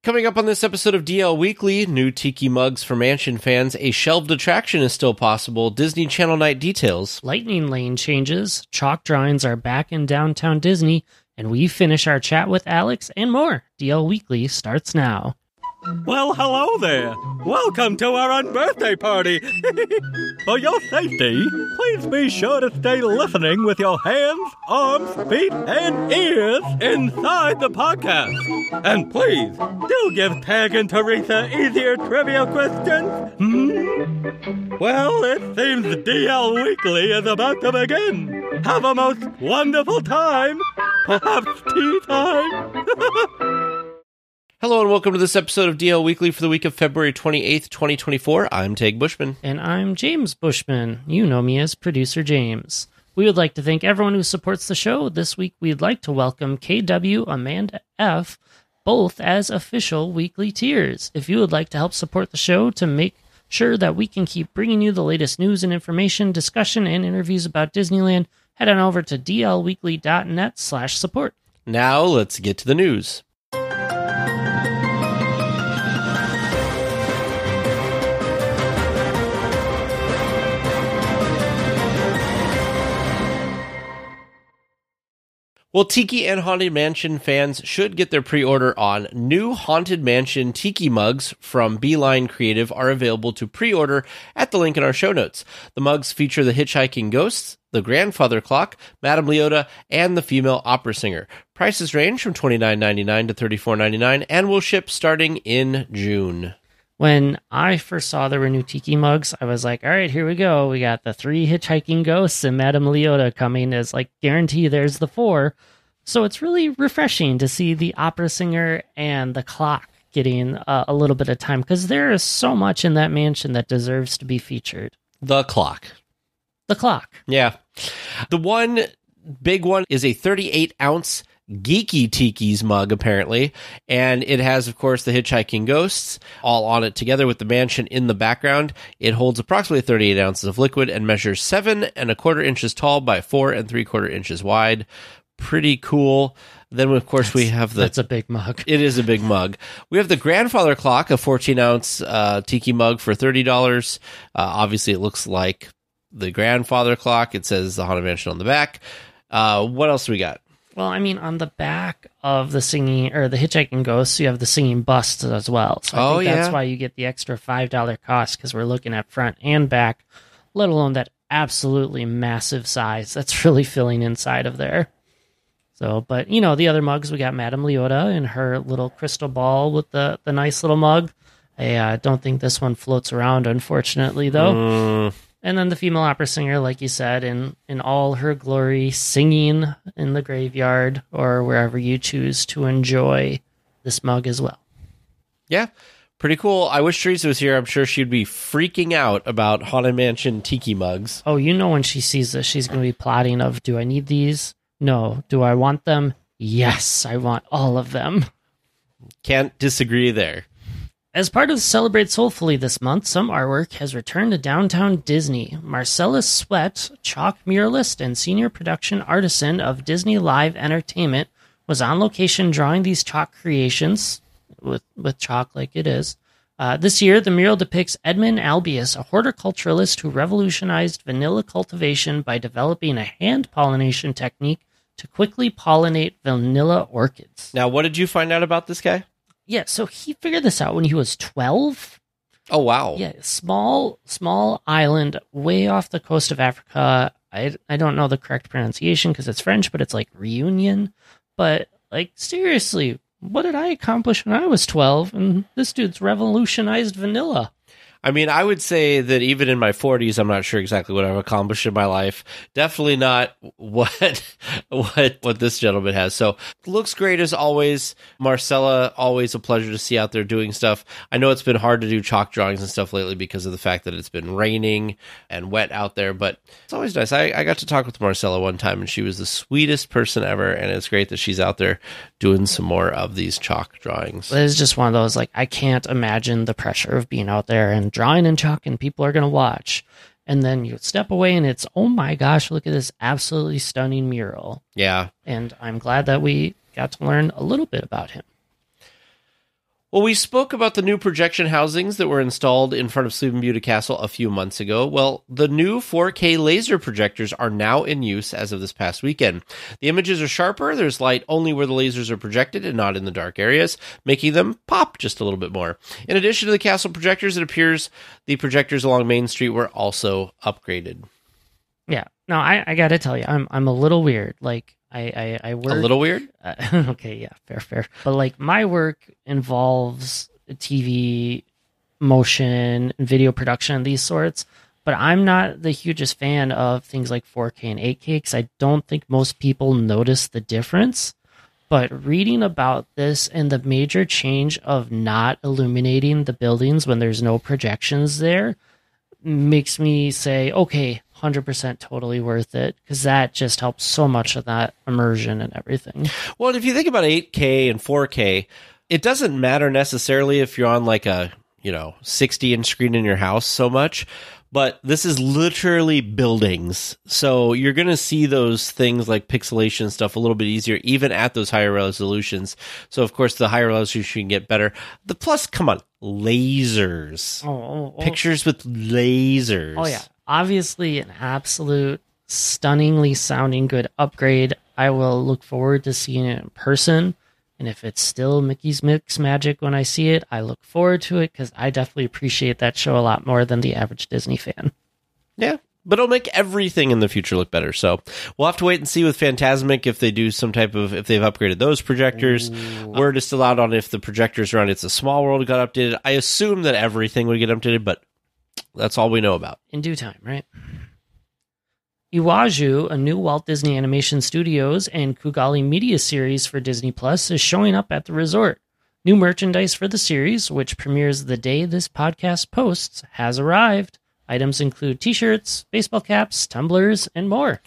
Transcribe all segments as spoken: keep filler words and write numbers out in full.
Coming up on this episode of D L Weekly, new Tiki mugs for Mansion fans, a shelved attraction is still possible, Disney Channel night details. Lightning lane changes, chalk drawings are back in downtown Disney, and we finish our chat with Alex and more. D L Weekly starts now. Well, hello there. Welcome to our unbirthday party. For your safety, please be sure to stay listening with your hands, arms, feet, and ears inside the podcast. And please, do give Tag and Teresa easier trivia questions. Hmm? Well, it seems D L Weekly is about to begin. Have a most wonderful time. Perhaps tea time. Hello and welcome to this episode of D L Weekly for the week of February twenty-eighth, twenty twenty-four. I'm Tag Bushman. And I'm James Bushman. You know me as Producer James. We would like to thank everyone who supports the show. This week, we'd like to welcome K W, Amanda F., both as official weekly tiers. If you would like to help support the show to make sure that we can keep bringing you the latest news and information, discussion, and interviews about Disneyland, head on over to dlweekly.net slash support. Now, let's get to the news. Well, Tiki and Haunted Mansion fans should get their pre-order on. New Haunted Mansion Tiki mugs from Beeline Creative are available to pre-order at the link in our show notes. The mugs feature the hitchhiking ghosts, the grandfather clock, Madame Leota, and the female opera singer. Prices range from twenty-nine ninety-nine to thirty-four ninety-nine and will ship starting in June. When I first saw there were new Tiki mugs, I was like, all right, here we go. We got the three hitchhiking ghosts and Madame Leota coming as like guarantee there's the four. So it's really refreshing to see the opera singer and the clock getting uh, a little bit of time because there is so much in that mansion that deserves to be featured. The clock. The clock. Yeah. The one big one is a thirty-eight ounce Geeky Tiki's mug, apparently, and it has, of course, the hitchhiking ghosts all on it together with the mansion in the background. It holds approximately thirty-eight ounces of liquid and measures seven and a quarter inches tall by four and three quarter inches wide. Pretty cool. Then, of course, that's, we have the... That's a big mug. It is a big mug. We have the grandfather clock, a fourteen ounce uh, Tiki mug for thirty dollars. Uh, obviously, it looks like the grandfather clock. It says the Haunted Mansion on the back. Uh, what else do we got? Well, I mean, on the back of the singing or the hitchhiking ghosts, you have the singing busts as well. So I oh, think that's yeah. why you get the extra five dollars cost because we're looking at front and back, let alone that absolutely massive size that's really filling inside of there. So, but, you know, the other mugs, we got Madame Leota and her little crystal ball with the, the nice little mug. I uh, don't think this one floats around, unfortunately, though. Mm. And then the female opera singer, like you said, in, in all her glory, singing in the graveyard or wherever you choose to enjoy this mug as well. Yeah, pretty cool. I wish Teresa was here. I'm sure she'd be freaking out about Haunted Mansion Tiki mugs. Oh, you know when she sees this, she's going to be plotting of, do I need these? No. Do I want them? Yes, I want all of them. Can't disagree there. As part of Celebrate Soulfully this month, some artwork has returned to downtown Disney. Marcellus Sweat, chalk muralist and senior production artisan of Disney Live Entertainment, was on location drawing these chalk creations, with, with chalk like it is. Uh, this year, the mural depicts Edmund Albius, a horticulturalist who revolutionized vanilla cultivation by developing a hand pollination technique to quickly pollinate vanilla orchids. Now, what did you find out about this guy? Yeah, so he figured this out when he was twelve. Oh, wow. Yeah, small, small island way off the coast of Africa. I, I don't know the correct pronunciation because it's French, but it's like Reunion. But, like, seriously, what did I accomplish when I was twelve? And this dude's revolutionized vanilla. I mean, I would say that even in my forties, I'm not sure exactly what I've accomplished in my life. Definitely not what what what this gentleman has. So, looks great as always. Marcella, always a pleasure to see out there doing stuff. I know it's been hard to do chalk drawings and stuff lately because of the fact that it's been raining and wet out there, but it's always nice. I, I got to talk with Marcella one time, and she was the sweetest person ever, and it's great that she's out there doing some more of these chalk drawings. It's just one of those, like, I can't imagine the pressure of being out there and drawing in chalk and people are going to watch. And then you step away and it's, oh my gosh, look at this absolutely stunning mural. Yeah. And I'm glad that we got to learn a little bit about him. Well, we spoke about the new projection housings that were installed in front of Sleeping Beauty Castle a few months ago. Well, the new four K laser projectors are now in use as of this past weekend. The images are sharper, there's light only where the lasers are projected and not in the dark areas, making them pop just a little bit more. In addition to the castle projectors, it appears the projectors along Main Street were also upgraded. Yeah. No, I, I gotta tell you, I'm I'm a little weird. Like, I, I, I work... A little weird? Uh, okay, yeah, fair, fair. But, like, my work involves T V, motion, video production, these sorts. But I'm not the hugest fan of things like four K and eight K because I don't think most people notice the difference. But reading about this and the major change of not illuminating the buildings when there's no projections there makes me say, okay, one hundred percent totally worth it, because that just helps so much of that immersion and everything. Well, if you think about eight K and four K, it doesn't matter necessarily if you're on like a, you know, sixty inch screen in your house so much, but this is literally buildings. So you're going to see those things like pixelation stuff a little bit easier, even at those higher resolutions. So, of course, the higher resolution can get better. The plus, come on, lasers. Oh, oh, oh. Pictures with lasers. Oh, yeah. Obviously, an absolute stunningly sounding good upgrade. I will look forward to seeing it in person. And if it's still Mickey's Mix Magic when I see it, I look forward to it because I definitely appreciate that show a lot more than the average Disney fan. Yeah, but it'll make everything in the future look better. So we'll have to wait and see with Fantasmic if they do some type of, if they've upgraded those projectors. Ooh. Word is still out on if the projectors around It's a Small World got updated. I assume that everything would get updated, but that's all we know about. In due time, right? Iwaju, a new Walt Disney Animation Studios and Kugali Media series for Disney Plus, is showing up at the resort. New merchandise for the series, which premieres the day this podcast posts, has arrived. Items include t-shirts, baseball caps, tumblers, and more.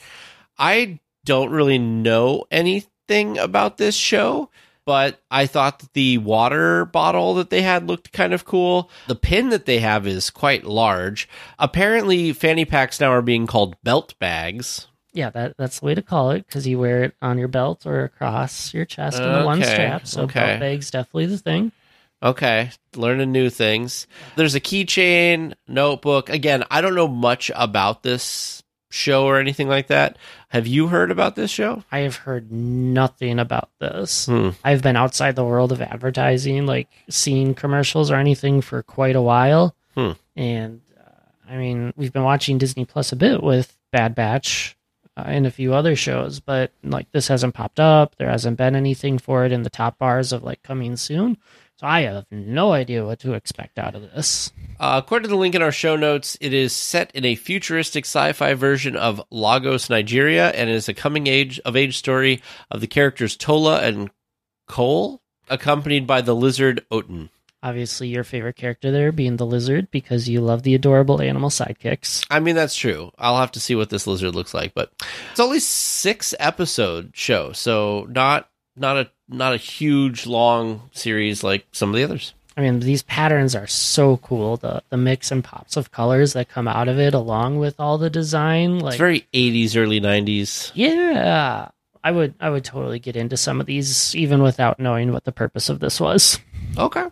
I don't really know anything about this show, but I thought that the water bottle that they had looked kind of cool. The pin that they have is quite large. Apparently, fanny packs now are being called belt bags. Yeah, that, that's the way to call it, because you wear it on your belt or across your chest in the one strap. So okay. Belt bag's definitely the thing. Okay, learning new things. There's a keychain, notebook. Again, I don't know much about this show or anything like that. Have you heard about this show? I have heard nothing about this. Hmm. I've been outside the world of advertising, like seeing commercials or anything for quite a while. Hmm. And uh, I mean, we've been watching Disney Plus a bit with Bad Batch uh, and a few other shows, but like this hasn't popped up. There hasn't been anything for it in the top bars of like coming soon. So I have no idea what to expect out of this. Uh, according to the link in our show notes, it is set in a futuristic sci-fi version of Lagos, Nigeria, and is a coming age of age story of the characters Tola and Cole, accompanied by the lizard Oten. Obviously, your favorite character there being the lizard because you love the adorable animal sidekicks. I mean, that's true. I'll have to see what this lizard looks like, but it's only six episode show, so not not a not a huge long series like some of the others. I mean, these patterns are so cool. The the mix and pops of colors that come out of it, along with all the design, like it's very eighties, early nineties. Yeah, I would I would totally get into some of these even without knowing what the purpose of this was. Okay.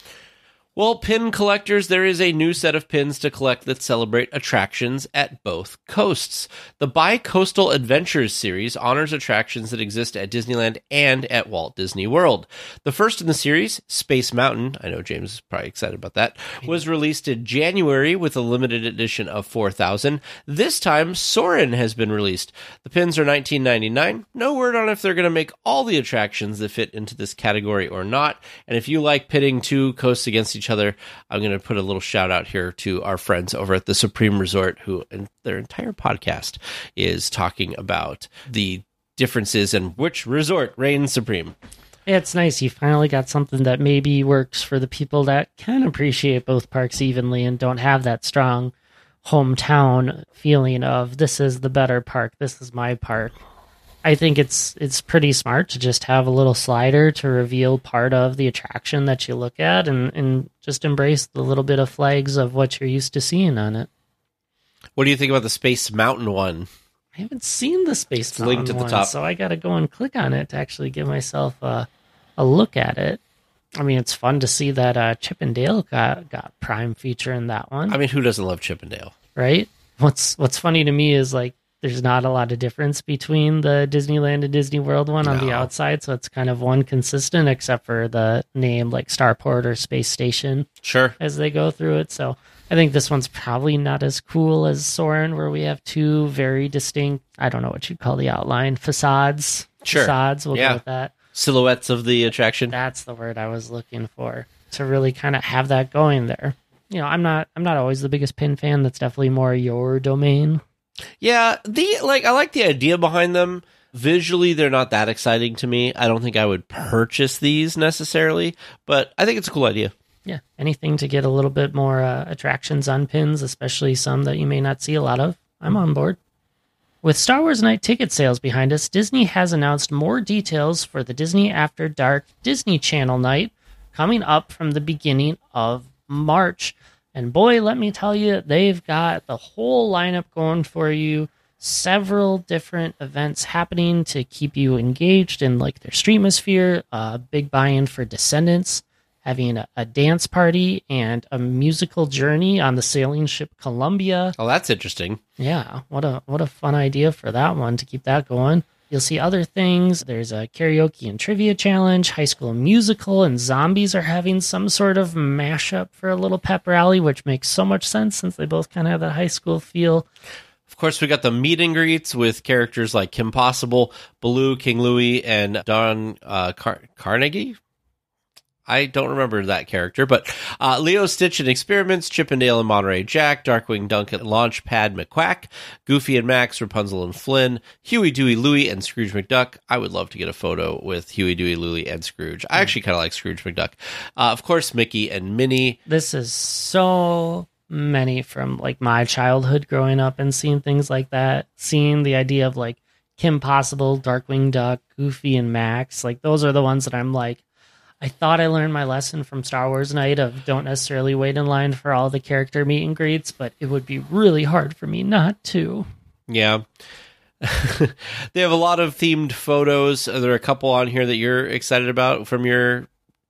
Well, pin collectors, there is a new set of pins to collect that celebrate attractions at both coasts. The Bi-Coastal Adventures series honors attractions that exist at Disneyland and at Walt Disney World. The first in the series, Space Mountain, I know James is probably excited about that, was released in January with a limited edition of four thousand. This time, Soarin' has been released. The pins are nineteen ninety-nine. No word on if they're going to make all the attractions that fit into this category or not. And if you like pitting two coasts against each other, I'm going to put a little shout out here to our friends over at the Supreme Resort, who in their entire podcast is talking about the differences and which resort reigns supreme. It's nice. You finally got something that maybe works for the people that can appreciate both parks evenly and don't have that strong hometown feeling of this is the better park, this is my park. I think it's it's pretty smart to just have a little slider to reveal part of the attraction that you look at and, and just embrace the little bit of flags of what you're used to seeing on it. What do you think about the Space Mountain one? I haven't seen the Space it's Mountain linked at the one, top. so I got to go and click on it to actually give myself a, a look at it. I mean, it's fun to see that uh, Chip and Dale got, got prime feature in that one. I mean, who doesn't love Chip and Dale? Right? What's What's funny to me is like there's not a lot of difference between the Disneyland and Disney World one on No. the outside, so it's kind of one consistent except for the name like Starport or Space Station Sure. as they go through it. So I think this one's probably not as cool as Soarin', where we have two very distinct, I don't know what you'd call the outline, facades. Sure. Facades, we'll Yeah. go with that. Silhouettes of the attraction. That's the word I was looking for, to really kind of have that going there. You know, I'm not I'm not always the biggest pin fan. That's definitely more your domain. Yeah, the like I like the idea behind them. Visually, they're not that exciting to me. I don't think I would purchase these necessarily, but I think it's a cool idea. Yeah, anything to get a little bit more uh, attractions on pins, especially some that you may not see a lot of, I'm on board. With Star Wars Night ticket sales behind us, Disney has announced more details for the Disney After Dark Disney Channel night coming up from the beginning of March. And boy, let me tell you, they've got the whole lineup going for you. Several different events happening to keep you engaged in like their streamosphere. A uh, big buy-in for Descendants, having a, a dance party and a musical journey on the sailing ship Columbia. Oh, that's interesting. Yeah, what a what a fun idea for that one to keep that going. You'll see other things. There's a karaoke and trivia challenge. High School Musical and Zombies are having some sort of mashup for a little pep rally, which makes so much sense since they both kind of have that high school feel. Of course, we got the meet and greets with characters like Kim Possible, Baloo, King Louie, and Don uh, Car- Carnegie. I don't remember that character, but uh, Leo, Stitch and Experiments, Chip and Dale and Monterey Jack, Darkwing Duck and Launchpad McQuack, Goofy and Max, Rapunzel and Flynn, Huey, Dewey, Louie, and Scrooge McDuck. I would love to get a photo with Huey, Dewey, Louie, and Scrooge. I actually kind of like Scrooge McDuck. Uh, of course, Mickey and Minnie. This is so many from like my childhood growing up and seeing things like that. Seeing the idea of like Kim Possible, Darkwing Duck, Goofy and Max. Like those are the ones that I'm like, I thought I learned my lesson from Star Wars Night of don't necessarily wait in line for all the character meet and greets, but it would be really hard for me not to. Yeah. They have a lot of themed photos. Are there a couple on here that you're excited about from your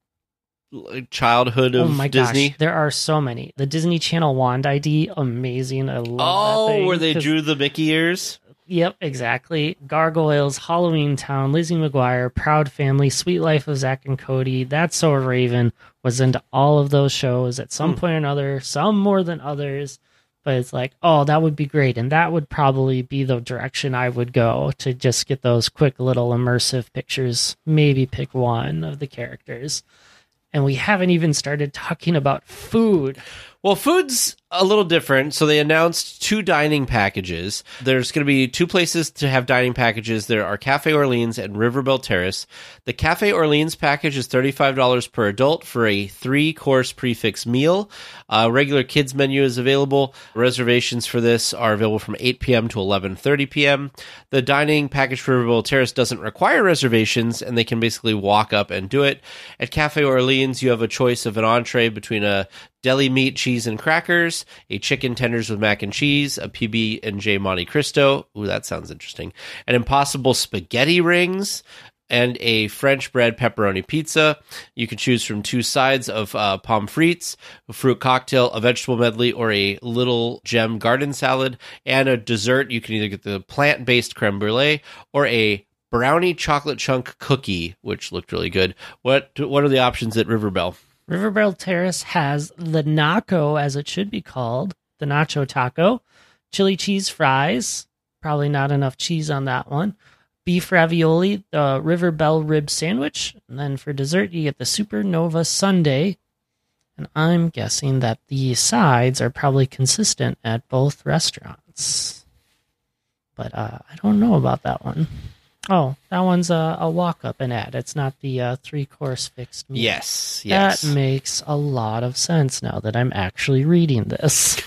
childhood of oh my Disney? Gosh, there are so many. The Disney Channel wand I D, amazing. I love Oh, that thing, where they 'cause- drew the Mickey ears? Yep, exactly. Gargoyles, Halloween Town, Lizzie McGuire, Proud Family, Sweet Life of Zack and Cody, That's So Raven was into all of those shows at some Hmm. point or another, some more than others. But it's like, oh, that would be great. And that would probably be the direction I would go to just get those quick little immersive pictures. Maybe pick one of the characters. And we haven't even started talking about food. Well, food's a little different. So they announced two dining packages. There's going to be two places to have dining packages. There are Cafe Orleans and River Belle Terrace. The Cafe Orleans package is thirty-five dollars per adult for a three-course prefix meal. A regular kids menu is available. Reservations for this are available from eight p.m. to eleven thirty p.m. The dining package for River Belle Terrace doesn't require reservations, and they can basically walk up and do it. At Cafe Orleans, you have a choice of an entree between a deli meat, cheese, and crackers, a chicken tenders with mac and cheese, a P B and J Monte Cristo. Ooh, that sounds interesting. An Impossible spaghetti rings, and a French bread pepperoni pizza. You can choose from two sides of uh, pommes frites, a fruit cocktail, a vegetable medley, or a little gem garden salad. And a dessert, you can either get the plant-based creme brulee or a brownie chocolate chunk cookie, which looked really good. What what are the options at River Belle? River Belle Terrace has the Nacho, as it should be called, the Nacho Taco, chili cheese fries, probably not enough cheese on that one, beef ravioli, the River Belle rib sandwich, and then for dessert you get the Supernova Sundae, and I'm guessing that the sides are probably consistent at both restaurants. But uh, I don't know about that one. Oh, that one's a, a walk-up and ad. It's not the uh, three-course fixed meal. Yes, yes. That makes a lot of sense now that I'm actually reading this.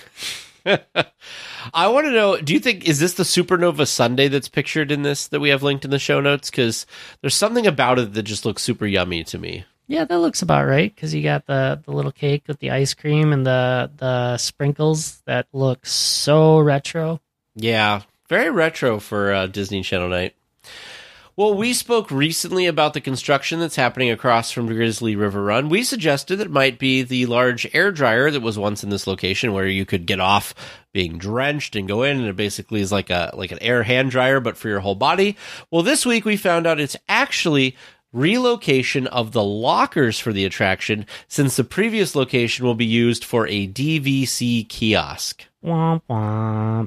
I want to know, do you think, is this the Supernova Sundae that's pictured in this that we have linked in the show notes? Because there's something about it that just looks super yummy to me. Yeah, that looks about right, because you got the, the little cake with the ice cream and the, the sprinkles that look so retro. Yeah, very retro for uh, Disney Channel night. Well, we spoke recently about the construction that's happening across from Grizzly River Run. We suggested that it might be the large air dryer that was once in this location where you could get off being drenched and go in, and it basically is like a like an air hand dryer, but for your whole body. Well, this week we found out it's actually relocation of the lockers for the attraction, since the previous location will be used for a D V C kiosk. Womp womp.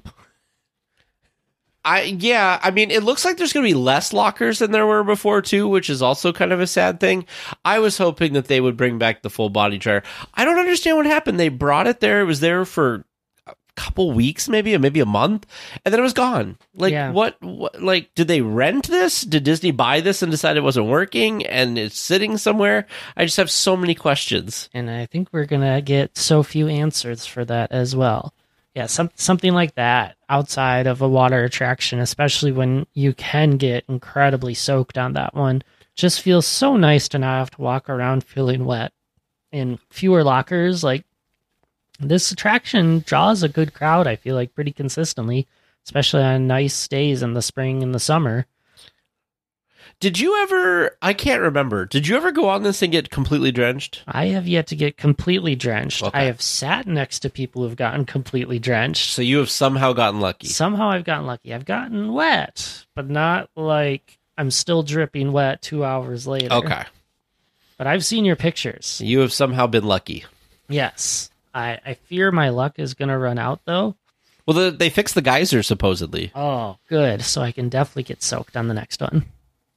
I yeah, I mean, it looks like there's going to be less lockers than there were before, too, which is also kind of a sad thing. I was hoping that they would bring back the full body dryer. I don't understand what happened. They brought it there. It was there for a couple weeks, maybe, or maybe a month, and then it was gone. Like, Yeah. what, what, like, did they rent this? Did Disney buy this and decide it wasn't working and it's sitting somewhere? I just have so many questions. And I think we're going to get so few answers for that as well. Yeah, some, something like that outside of a water attraction, especially when you can get incredibly soaked on that one, just feels so nice to not have to walk around feeling wet. And fewer lockers, like, this attraction draws a good crowd, I feel like, pretty consistently, especially on nice days in the spring and the summer. Did you ever, I can't remember, did you ever go on this and get completely drenched? I have yet to get completely drenched. Okay. I have sat next to people who've gotten completely drenched. So you have somehow gotten lucky. Somehow I've gotten lucky. I've gotten wet, but not like I'm still dripping wet two hours later. Okay. But I've seen your pictures. You have somehow been lucky. Yes. I, I fear my luck is going to run out, though. Well, the, they fixed the geyser, supposedly. Oh, good. So I can definitely get soaked on the next one.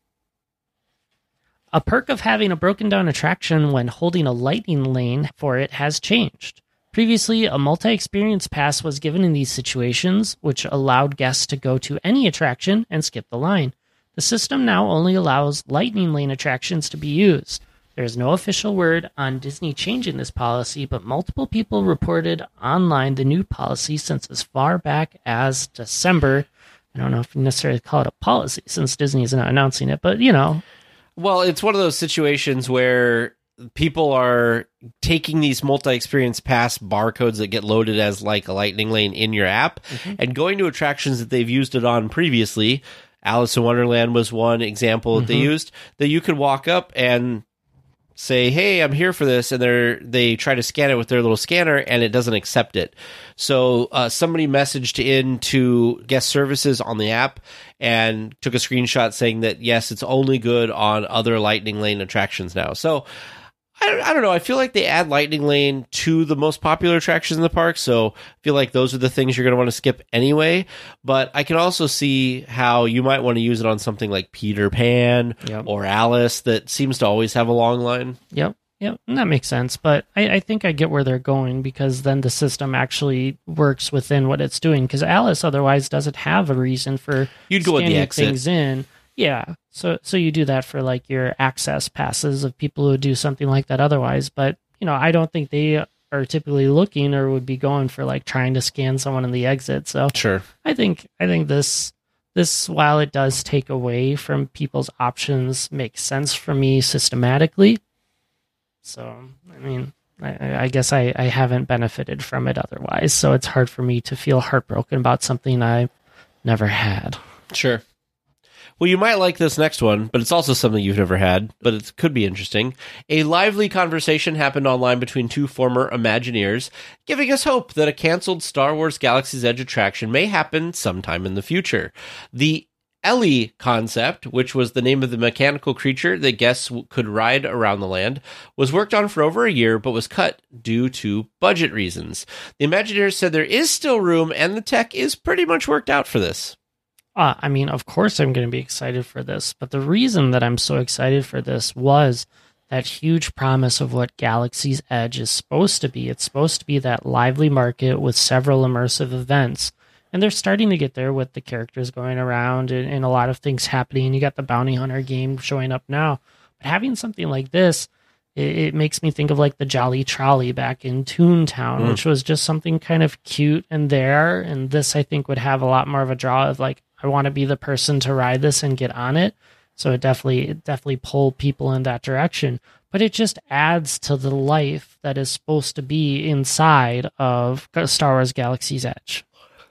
A perk of having a broken down attraction when holding a lightning lane for it has changed. Previously, a multi-experience pass was given in these situations, which allowed guests to go to any attraction and skip the line. The system now only allows lightning lane attractions to be used. There is no official word on Disney changing this policy, but multiple people reported online the new policy since as far back as December. I don't know if you necessarily call it a policy since Disney is not announcing it, but you know. Well, it's one of those situations where people are taking these multi-experience pass barcodes that get loaded as like a lightning lane in your app mm-hmm. and going to attractions that they've used it on previously. Alice in Wonderland was one example that mm-hmm. they used, that you could walk up and say, hey, I'm here for this, and they they try to scan it with their little scanner, and it doesn't accept it. So uh, somebody messaged in to guest services on the app and took a screenshot saying that, yes, it's only good on other Lightning Lane attractions now. So I, I don't know. I feel like they add Lightning Lane to the most popular attractions in the park, so I feel like those are the things you're going to want to skip anyway. But I can also see how you might want to use it on something like Peter Pan yep. or Alice that seems to always have a long line. Yep, yep, and that makes sense. But I, I think I get where they're going, because then the system actually works within what it's doing. Because Alice otherwise doesn't have a reason for You'd go scanning with the exit. things in. Yeah, so so you do that for like your access passes of people who would do something like that otherwise. But, you know, I don't think they are typically looking or would be going for like trying to scan someone in the exit. So sure. I think I think this this while it does take away from people's options, makes sense for me systematically. So I mean, I, I guess I, I haven't benefited from it otherwise. So it's hard for me to feel heartbroken about something I never had. Sure. Well, you might like this next one, but it's also something you've never had, but it could be interesting. A lively conversation happened online between two former Imagineers, giving us hope that a canceled Star Wars Galaxy's Edge attraction may happen sometime in the future. The Ellie concept, which was the name of the mechanical creature that guests could ride around the land, was worked on for over a year, but was cut due to budget reasons. The Imagineers said there is still room, and the tech is pretty much worked out for this. Uh, I mean, of course I'm going to be excited for this, but the reason that I'm so excited for this was that huge promise of what Galaxy's Edge is supposed to be. It's supposed to be that lively market with several immersive events, and they're starting to get there with the characters going around and, and a lot of things happening. You got the Bounty Hunter game showing up now, but having something like this, it, it makes me think of like the Jolly Trolley back in Toontown, mm. which was just something kind of cute and there, and this I think would have a lot more of a draw of like, I want to be the person to ride this and get on it. So it definitely, it definitely pull people in that direction. But it just adds to the life that is supposed to be inside of Star Wars Galaxy's Edge.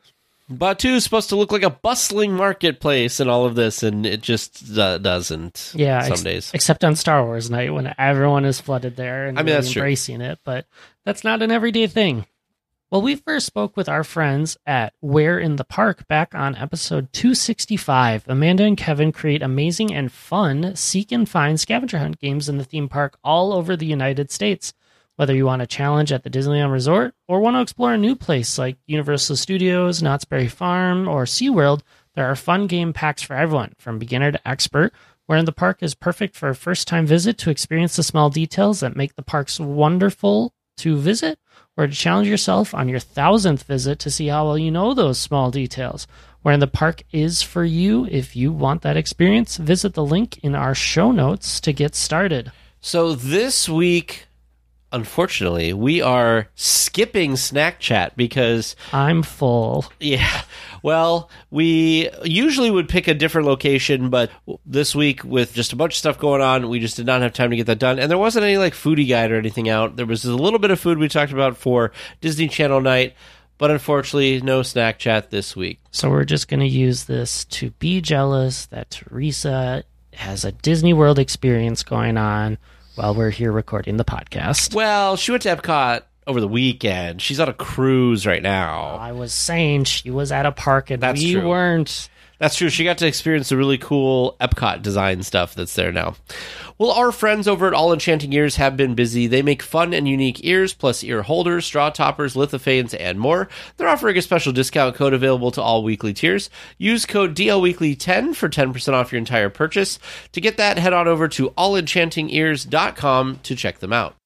Batu is supposed to look like a bustling marketplace and all of this, and it just uh, doesn't. Yeah, some ex- days. Except on Star Wars night when everyone is flooded there and I mean, really that's true. embracing it, but that's not an everyday thing. Well, we first spoke with our friends at Where in the Park back on episode two sixty-five. Amanda and Kevin create amazing and fun seek and find scavenger hunt games in the theme park all over the United States. Whether you want a challenge at the Disneyland Resort or want to explore a new place like Universal Studios, Knott's Berry Farm, or SeaWorld, there are fun game packs for everyone, from beginner to expert. Where in the Park is perfect for a first-time visit to experience the small details that make the parks wonderful to visit, or to challenge yourself on your thousandth visit to see how well you know those small details. Where in the Park is for you. If you want that experience, visit the link in our show notes to get started. So this week, unfortunately, we are skipping Snack Chat because, I'm full. yeah, well, we usually would pick a different location, but this week with just a bunch of stuff going on, we just did not have time to get that done. And there wasn't any like foodie guide or anything out. There was a little bit of food we talked about for Disney Channel night, but unfortunately, no Snack Chat this week. So we're just going to use this to be jealous that Teresa has a Disney World experience going on while we're here recording the podcast. Well, she went to Epcot over the weekend. She's on a cruise right now. I was saying she was at a park and That's we true. weren't. That's true. She got to experience the really cool Epcot design stuff that's there now. Well, our friends over at All Enchanting Ears have been busy. They make fun and unique ears, plus ear holders, straw toppers, lithophanes, and more. They're offering a special discount code available to all weekly tiers. Use code D L Weekly ten for ten percent off your entire purchase. To get that, head on over to all enchanting ears dot com to check them out.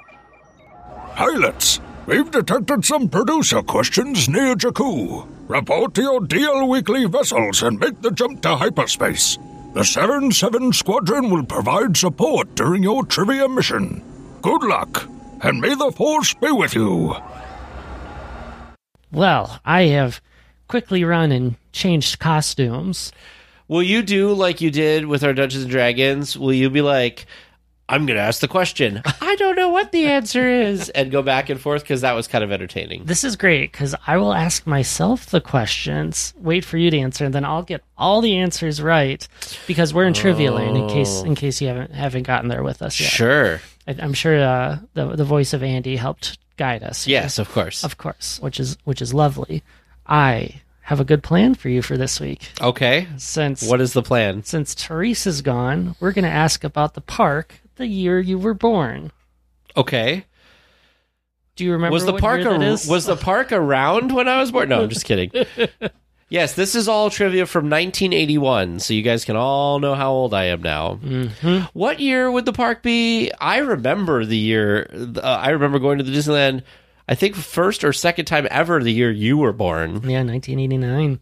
Pilots, we've detected some producer questions near Jakku. Report to your D L Weekly vessels and make the jump to hyperspace. The seven seven Squadron will provide support during your trivia mission. Good luck, and may the Force be with you. Well, I have quickly run and changed costumes. Will you do like you did with our Dungeons and Dragons? Will you be like, I'm going to ask the question, I don't know what the answer is, and go back and forth? Because that was kind of entertaining. This is great because I will ask myself the questions, wait for you to answer, and then I'll get all the answers right because we're in trivia land. In case, in case you haven't haven't gotten there with us yet, Sure. I, I'm sure uh, the the voice of Andy helped guide us. here. Yes, of course. Of course, which is which is lovely. I have a good plan for you for this week. Okay. Since What is the plan? since Teresa's gone, we're going to ask about the park the year you were born. Okay. Do you remember Was the what park year that ar- is? was the park around when I was born? No, I'm just kidding. Yes, this is all trivia from nineteen eighty-one, so you guys can all know how old I am now. Mhm. What year would the park be? I remember the year. Uh, I remember going to the Disneyland, I think first or second time ever the year you were born. Yeah, nineteen eighty-nine.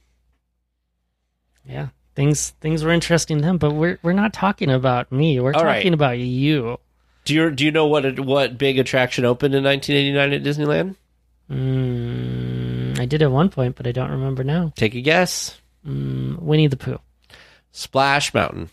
Yeah, things things were interesting then, but we're we're not talking about me. We're All right. talking about you. Do you do you know what what big attraction opened in nineteen eighty-nine at Disneyland? Mm, I did at one point, but I don't remember now. Take a guess. Mm, Winnie the Pooh. Splash Mountain.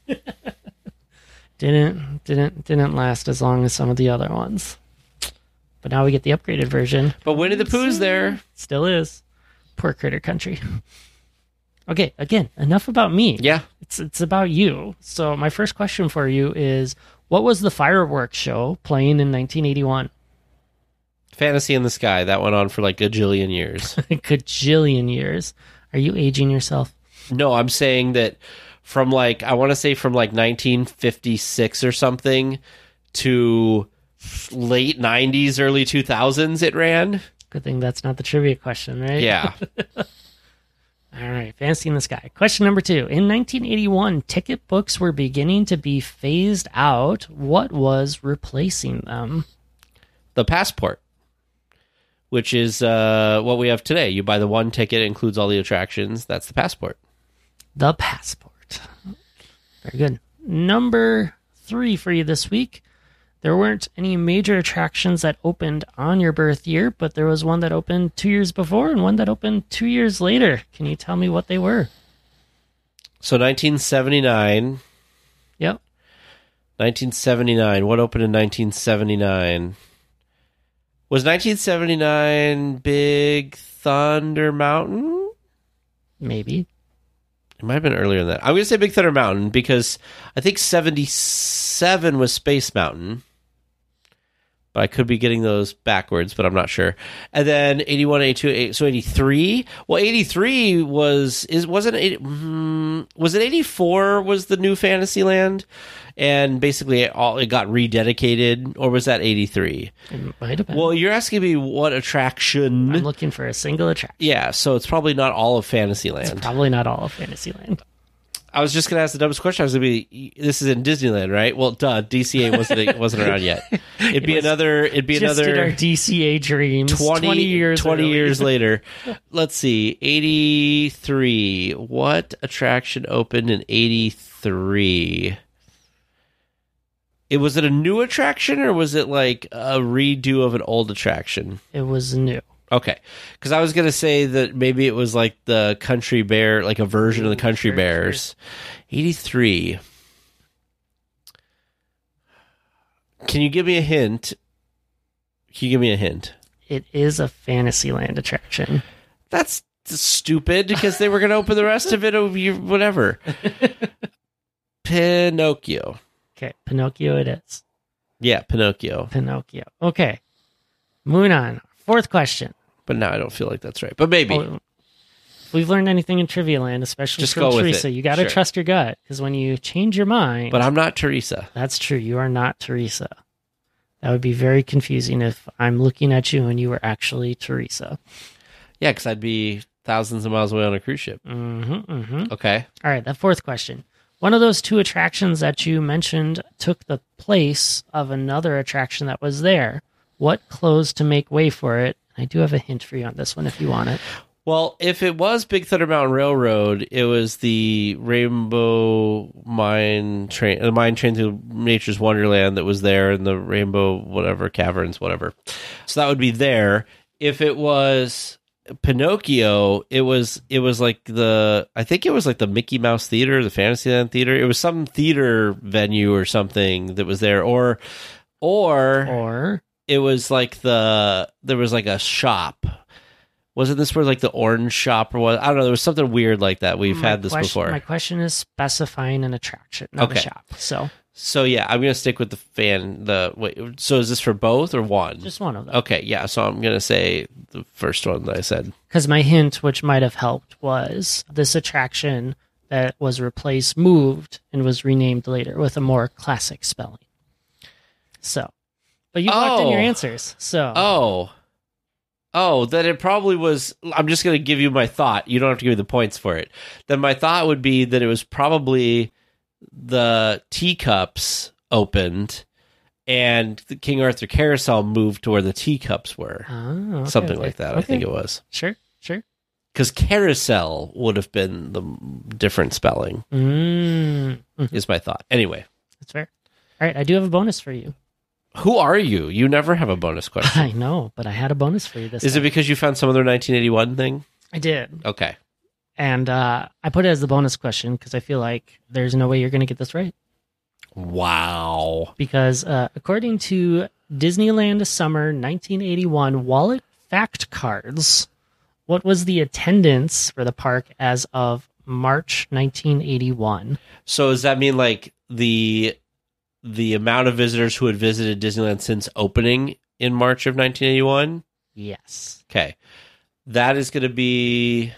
Didn't didn't didn't last as long as some of the other ones. But now we get the upgraded version. But Winnie the Pooh's there. Still is. Poor Critter Country. Okay, again, enough about me. Yeah. It's it's about you. So my first question for you is, what was the fireworks show playing in nineteen eighty-one? Fantasy in the Sky. That went on for like a gajillion years. A gajillion years. Are you aging yourself? No, I'm saying that from like, I want to say from like nineteen fifty-six or something to late nineties, early two thousands it ran. Good thing that's not the trivia question, right? Yeah. All right, Fantasy in the Sky. Question number two. In nineteen eighty-one, ticket books were beginning to be phased out. What was replacing them? The Passport, which is uh, what we have today. You buy the one ticket, it includes all the attractions. That's the Passport. The Passport. Very good. Number three for you this week. There weren't any major attractions that opened on your birth year, but there was one that opened two years before and one that opened two years later. Can you tell me what they were? So nineteen seventy-nine. Yep. nineteen seventy-nine. What opened in nineteen seventy-nine? Was nineteen seventy-nine Big Thunder Mountain? Maybe. It might have been earlier than that. I'm going to say Big Thunder Mountain because I think seventy-seven was Space Mountain. But I could be getting those backwards, but I'm not sure. And then eighty-one, eighty-two, so eighty-three. Well, eighty-three was is wasn't it? Mm, was it eighty-four? Was the new Fantasyland, and basically it all it got rededicated, or was that eighty-three? It might have been. Well, you're asking me what attraction? I'm looking for a single attraction. Yeah, so it's probably not all of Fantasyland. It's probably not all of Fantasyland. I was just going to ask the dumbest question. I was going to be, this is in Disneyland, right? Well, duh, D C A wasn't wasn't around yet. It'd be It was another. It'd be Just another. in our D C A dreams. twenty, twenty years. twenty early. years later. Let's see. eighty-three. What attraction opened in eighty-three? It was it a new attraction or was it like a redo of an old attraction? It was new. Okay, because I was gonna say that maybe it was like the Country Bear, like a version of the Country sure, Bears. eighty-three. Can you give me a hint? Can you give me a hint? It is a Fantasyland attraction. That's stupid because they were gonna open the rest of it over you- whatever. Pinocchio. Okay, Pinocchio it is. Yeah, Pinocchio. Pinocchio. Okay, moving on. Fourth question. But now I don't feel like that's right. But maybe. Oh, if we've learned anything in Trivia Land, especially Just from go with Teresa, it. you got to Sure. trust your gut, because when you change your mind, But I'm not Teresa. that's true. You are not Teresa. That would be very confusing if I'm looking at you and you were actually Teresa. Yeah, because I'd be thousands of miles away on a cruise ship. Mm-hmm, mm-hmm. Okay. All right, that fourth question. One of those two attractions that you mentioned took the place of another attraction that was there. What closed to make way for it? I do have a hint for you on this one if you want it. Well, if it was Big Thunder Mountain Railroad, it was the Rainbow Mine Train, the Mine Train through Nature's Wonderland that was there in the Rainbow whatever caverns, whatever. So that would be there. If it was Pinocchio, it was it was like the I think it was like the Mickey Mouse Theater, the Fantasyland Theater. It was some theater venue or something that was there, or or Or it was like the there was like a shop. Wasn't this where like the orange shop or what? I don't know. There was something weird like that. We've my had this question, before. My question is specifying an attraction, not Okay. a shop. So So yeah, I'm gonna stick with the fan. The wait. So is this for both or one? just one of them. Okay, yeah. So I'm gonna say the first one that I said. Because my hint, which might have helped, was this attraction that was replaced, moved, and was renamed later with a more classic spelling. So, but you locked in your Oh. answers. So, Oh, oh, then it probably was. I'm just gonna give you my thought. You don't have to give me the points for it. Then my thought would be that it was probably the teacups opened, and the King Arthur Carousel moved to where the teacups were. Ah, okay, Something okay. like that. I Okay. think it was. Sure, sure. Because carousel would have been the different spelling, Mm, mm, is my thought. Anyway, that's fair. All right, I do have a bonus for you. who are you? You never have a bonus question. I know, but I had a bonus for you this Is it time. because you found some other nineteen eighty-one thing? I did. Okay. And uh, I put it as the bonus question because I feel like there's no way you're going to get this right. Wow. Because uh, according to Disneyland Summer nineteen eighty-one Wallet Fact Cards, what was the attendance for the park as of March nineteen eighty-one? So does that mean like the the amount of visitors who had visited Disneyland since opening in March of nineteen eighty-one? Yes. Okay. That is going to be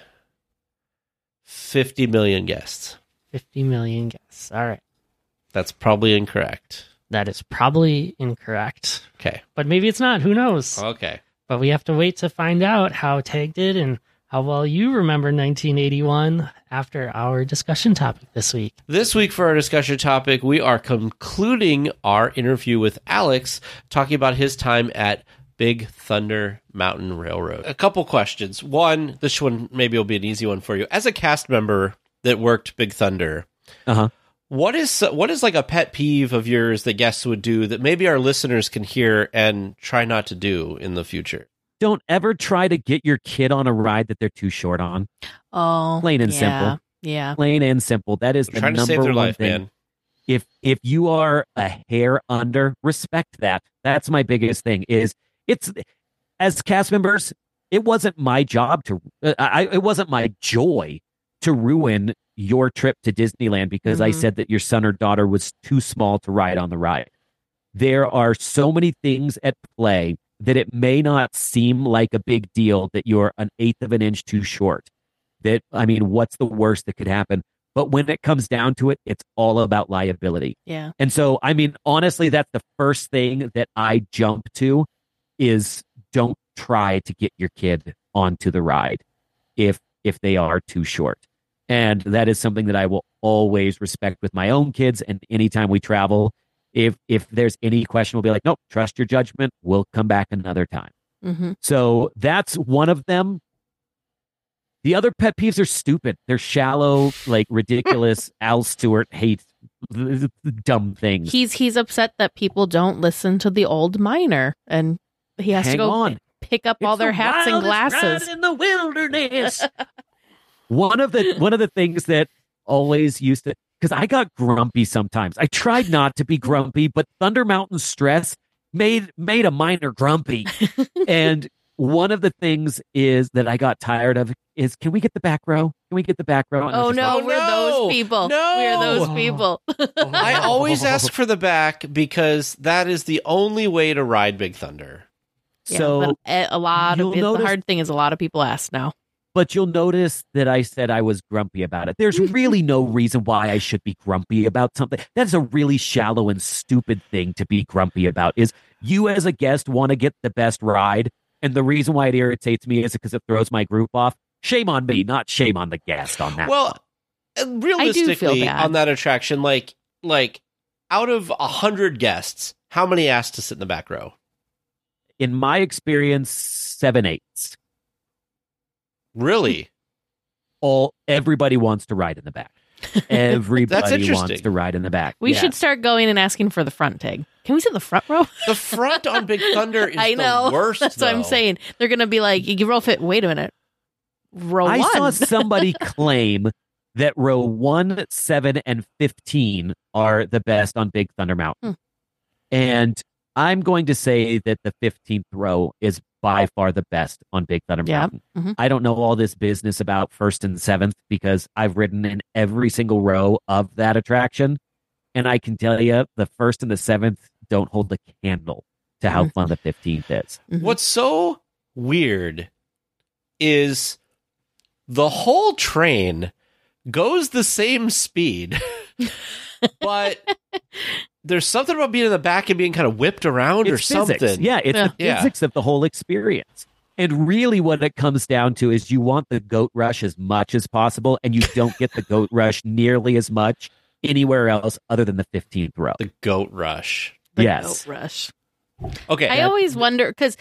fifty million guests. fifty million guests. All right. That's probably incorrect. That is probably incorrect. Okay. But maybe it's not. Who knows? Okay. But we have to wait to find out how Tag did and how well you remember nineteen eighty-one after our discussion topic this week. This week for our discussion topic, we are concluding our interview with Alex, talking about his time at Big Thunder Mountain Railroad. A couple questions. One, this one maybe will be an easy one for you. As a cast member that worked Big Thunder, Uh-huh. what is what is like a pet peeve of yours that guests would do that maybe our listeners can hear and try not to do in the future? Don't ever try to get your kid on a ride that they're too short on. Oh, Plain and yeah, simple. Yeah. Plain and simple. That is I'm the trying to number save their one life, thing. man. If if you are a hair under, respect that. That's my biggest thing. Is it's as cast members, it wasn't my job to, uh, I, it wasn't my joy to ruin your trip to Disneyland because mm-hmm. I said that your son or daughter was too small to ride on the ride. There are so many things at play that it may not seem like a big deal that you're an eighth of an inch too short. That, I mean, what's the worst that could happen? But when it comes down to it, it's all about liability. Yeah. And so, I mean, honestly, that's the first thing that I jump to is don't try to get your kid onto the ride if if they are too short. And that is something that I will always respect with my own kids. And anytime we travel, if if there's any question, we'll be like, nope, trust your judgment. We'll come back another time. Mm-hmm. So that's one of them. The other pet peeves are stupid. They're shallow, like ridiculous. Al Stewart hates dumb things. He's he's upset that people don't listen to the old miner, and he has Hang to go on. pick up It's all their the hats and wildest glasses ride in the wilderness. one of the one of the things that always used to, because I got grumpy sometimes. I tried not to be grumpy, but Thunder Mountain stress made made a miner grumpy, and. One of the things is that I got tired of is, can we get the back row? Can we get the back row? And oh, no, like, we're no, those people. no. We're those people. I always ask for the back because that is the only way to ride Big Thunder. Yeah, so but a, a lot of you'll the notice- hard thing is a lot of people ask now. But you'll notice that I said I was grumpy about it. There's really no reason why I should be grumpy about something. That's a really shallow and stupid thing to be grumpy about, is you as a guest want to get the best ride. And the reason why it irritates me is because it throws my group off. Shame on me, not shame on the guest on that. Well, realistically, bad. on that attraction, like like out of a hundred guests, how many asked to sit in the back row? In my experience, seven eighths. Really? All everybody wants to ride in the back. Everybody interesting. wants to ride in the back. We Yeah. should start going and asking for the front tag. Can we sit in the front row? The front on Big Thunder is I know. the worst. That's what I'm though. saying. They're going to be like, you row fit. Wait a minute. Row I one. saw somebody claim that row one, seven, and fifteen are the best on Big Thunder Mountain. Hmm. And I'm going to say that the fifteenth row is by far the best on Big Thunder Yeah. Mountain. Mhm. I don't know all this business about first and seventh because I've ridden in every single row of that attraction. And I can tell you the first and the seventh don't hold the candle to how fun the fifteenth is. Mhm. What's so weird is the whole train goes the same speed, but there's something about being in the back and being kind of whipped around or It's physics. something. Yeah, it's Yeah. the Yeah. physics of the whole experience. And really what it comes down to is you want the goat rush as much as possible, and you don't get the goat rush nearly as much anywhere else other than the fifteenth row. The goat rush. The yes. goat rush. Okay. I always wonder, because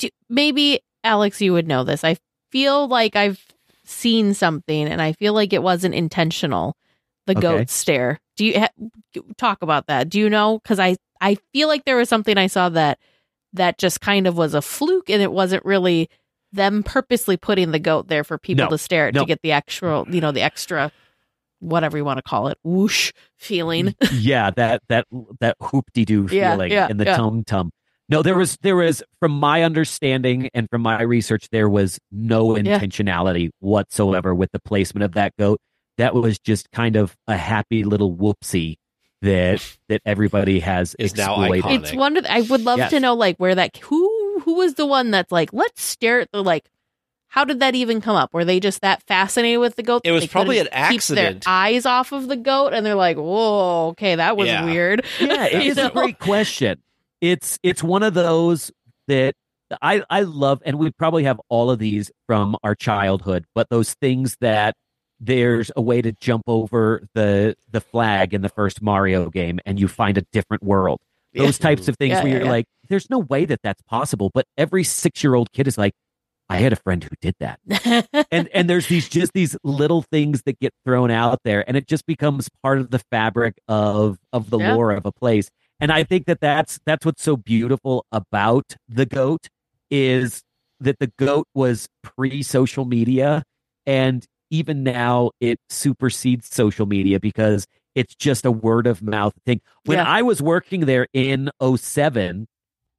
maybe, Alex, you would know this. I feel like I've seen something, and I feel like it wasn't intentional. The Okay. goat stare. Do you ha- talk about that? Do you know? Because I, I feel like there was something I saw that that just kind of was a fluke, and it wasn't really them purposely putting the goat there for people No. to stare at No. to get the extra, you know, the extra, whatever you want to call it, whoosh feeling. yeah, that that that hoop-de-doo Yeah, feeling yeah, in the yeah. tum-tum. No, there was there was from my understanding and from my research, there was no Yeah. intentionality whatsoever with the placement of that goat. That was just kind of a happy little whoopsie that that everybody has Is now exploited. iconic. It's one of the, I would love Yes. to know like where that who who was the one that's like, let's stare at the like how did that even come up? Were they just that fascinated with the goat? It that was they probably couldn't an keep accident. their eyes off of the goat, and they're like, "Whoa, okay, that was Yeah. weird." Yeah, it You is know? a great question. It's it's one of those that I I love, and we probably have all of these from our childhood. But those things that there's a way to jump over the the flag in the first Mario game, and you find a different world. Those types of things Yeah, where yeah, you're yeah. like, there's no way that that's possible. But every six year old kid is like, I had a friend who did that. and and there's these just these little things that get thrown out there, and it just becomes part of the fabric of of the Yeah. lore of a place. And I think that that's that's what's so beautiful about the goat is that the goat was pre social media, and even now it supersedes social media because it's just a word of mouth thing. When Yeah. I was working there in oh seven,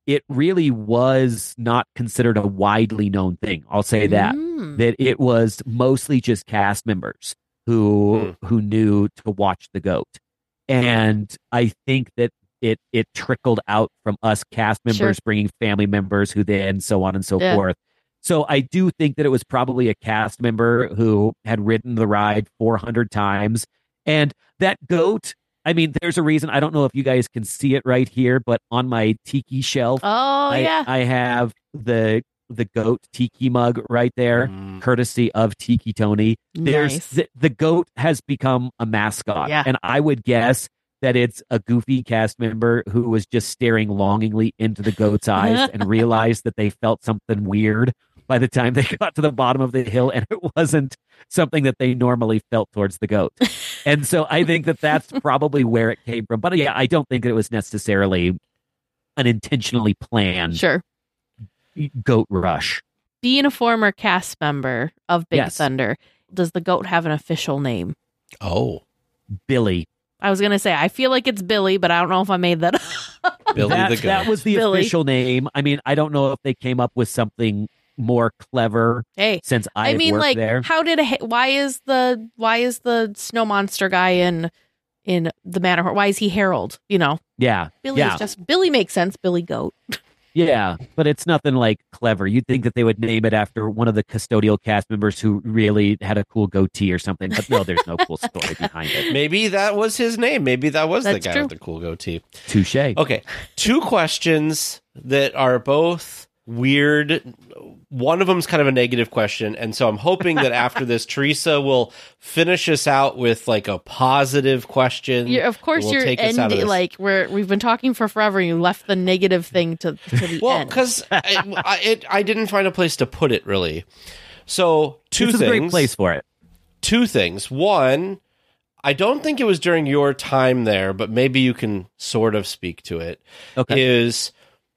it really was not considered a widely known thing. I'll say that Mm. that it was mostly just cast members who who knew to watch the goat. And I think that it it trickled out from us cast members Sure. bringing family members who then so on and so Yeah. forth. So I do think that it was probably a cast member who had ridden the ride four hundred times. And that goat, I mean, there's a reason. I don't know if you guys can see it right here, but on my tiki shelf, Oh, I, yeah. I have the the goat tiki mug right there, Mm. courtesy of Tiki Tony. There's Nice. the, the goat has become a mascot, Yeah. and I would guess that it's a goofy cast member who was just staring longingly into the goat's eyes and realized that they felt something weird by the time they got to the bottom of the hill, and it wasn't something that they normally felt towards the goat. And so I think that that's probably where it came from. But yeah, I don't think that it was necessarily an intentionally planned Sure. goat rush. Being a former cast member of Big Yes. Thunder, does the goat have an official name? Oh, Billy. I was going to say, I feel like it's Billy, but I don't know if I made that up. Billy that, the goat. that was the Billy. official name. I mean, I don't know if they came up with something more clever Hey, since I, I mean, worked like, there. how did a, why is the why is the snow monster guy in in the Matterhorn? Why is he Harold? You know, Yeah. Billy yeah. is just Billy makes sense. Billy Goat. Yeah, but it's nothing like clever. You'd think that they would name it after one of the custodial cast members who really had a cool goatee or something. But no, there's no cool story behind it. Maybe that was his name. Maybe that was the That's guy true. with the cool goatee. Touche. Okay, two questions that are both weird. One of them's kind of a negative question, and so I'm hoping that after this, Teresa will finish us out with like a positive question. You're, of course, that will you're take us out of ending this. like we're we've been talking for forever. And you left the negative thing to, to the Well, end. because I, I, it, I didn't find a place to put it really. So two This is things. a great place for it. Two things. One, I don't think it was during your time there, but maybe you can sort of speak to it. Okay. Is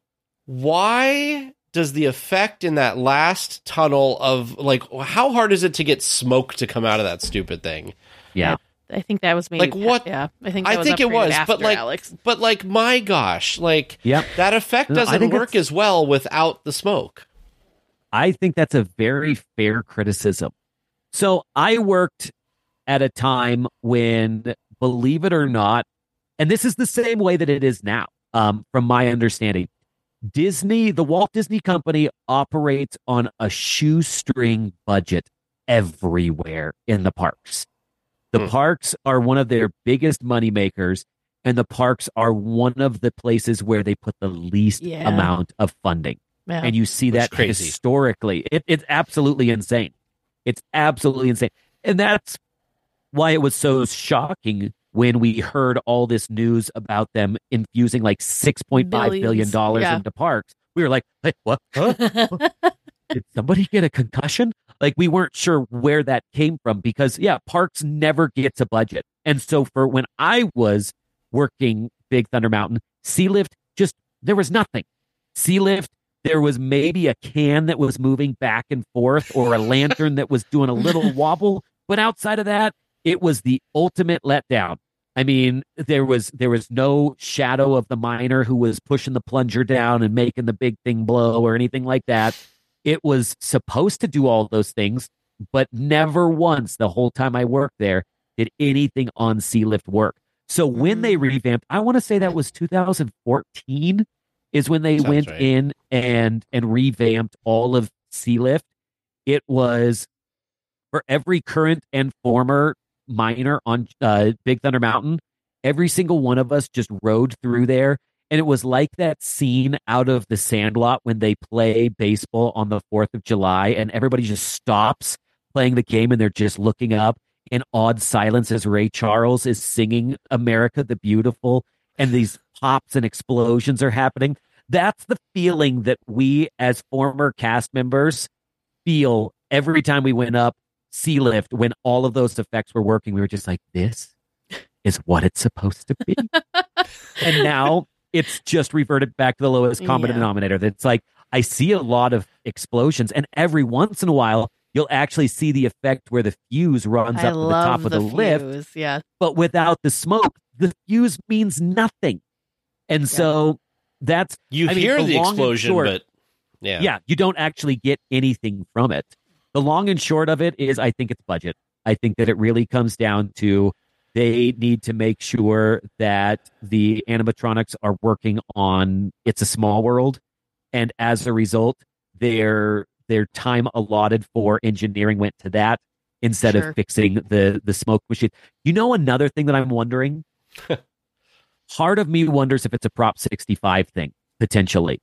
why does the effect in that last tunnel of like how hard is it to get smoke to come out of that stupid thing? Yeah. I think that was maybe Like, what- Yeah, I think that I was think it upgraded was, after but like, Alex. but like, my gosh, like Yep. that effect No, I doesn't think work it's- as well without the smoke. I think that's a very fair criticism. So I worked at a time when, believe it or not, and this is the same way that it is now, um, from my understanding, Disney, the Walt Disney Company operates on a shoestring budget everywhere in the parks. The Hmm. parks are one of their biggest money makers, and the parks are one of the places where they put the least Yeah. amount of funding. Yeah. And you see Which is that crazy. historically. It, it's absolutely insane. It's absolutely insane. And that's why it was so shocking when we heard all this news about them infusing like six point five billion Billions, dollars yeah. into parks. We were like, hey, what? Huh? Did somebody get a concussion? Like, we weren't sure where that came from because, yeah, parks never gets a budget. And so for when I was working Big Thunder Mountain, Sea Lift, just, there was nothing. Sea Lift, there was maybe a can that was moving back and forth or a lantern that was doing a little wobble. But outside of that, it was the ultimate letdown. I mean, there was there was no shadow of the miner who was pushing the plunger down and making the big thing blow or anything like that. It was supposed to do all those things, but never once the whole time I worked there did anything on Sea Lift work. So when they revamped, I want to say that was two thousand fourteen is when they Sounds went right. in and and revamped all of Sea Lift. It was for every current and former miner on uh, Big Thunder Mountain. Every single one of us just rode through there. And it was like that scene out of The Sandlot when they play baseball on the fourth of July and everybody just stops playing the game and they're just looking up in awed silence as Ray Charles is singing America the Beautiful and these pops and explosions are happening. That's the feeling that we as former cast members feel every time we went up Sea Lift when all of those effects were working. We were just like, this is what it's supposed to be. And now it's just reverted back to the lowest common Yeah. denominator. That's like, I see a lot of explosions, and every once in a while, you'll actually see the effect where the fuse runs I up to the love top of the, lift, fuse, Yeah. but without the smoke, the fuse means nothing. And so that's You I mean, hear the long and explosion, short- but yeah. yeah, you don't actually get anything from it. The long and short of it is, I think it's budget. I think that it really comes down to they need to make sure that the animatronics are working on It's a Small World, and as a result, their their time allotted for engineering went to that instead Sure. of fixing the the smoke machine. You know, another thing that I'm wondering. Part of me wonders if it's a Prop sixty-five thing potentially.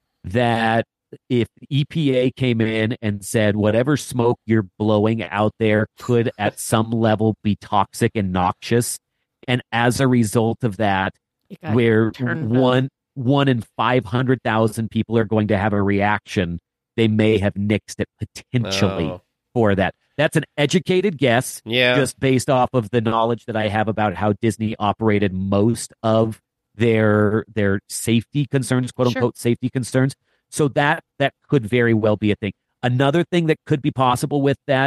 That if E P A came in and said whatever smoke you're blowing out there could at some level be toxic and noxious, and as a result of that, It got where turned one one in five hundred thousand people are going to have a reaction, they may have nixed it potentially Oh. for that. That's an educated guess, Yeah. just based off of the knowledge that I have about how Disney operated most of their their safety concerns, quote Sure. unquote safety concerns. So that that could very well be a thing. Another thing that could be possible with that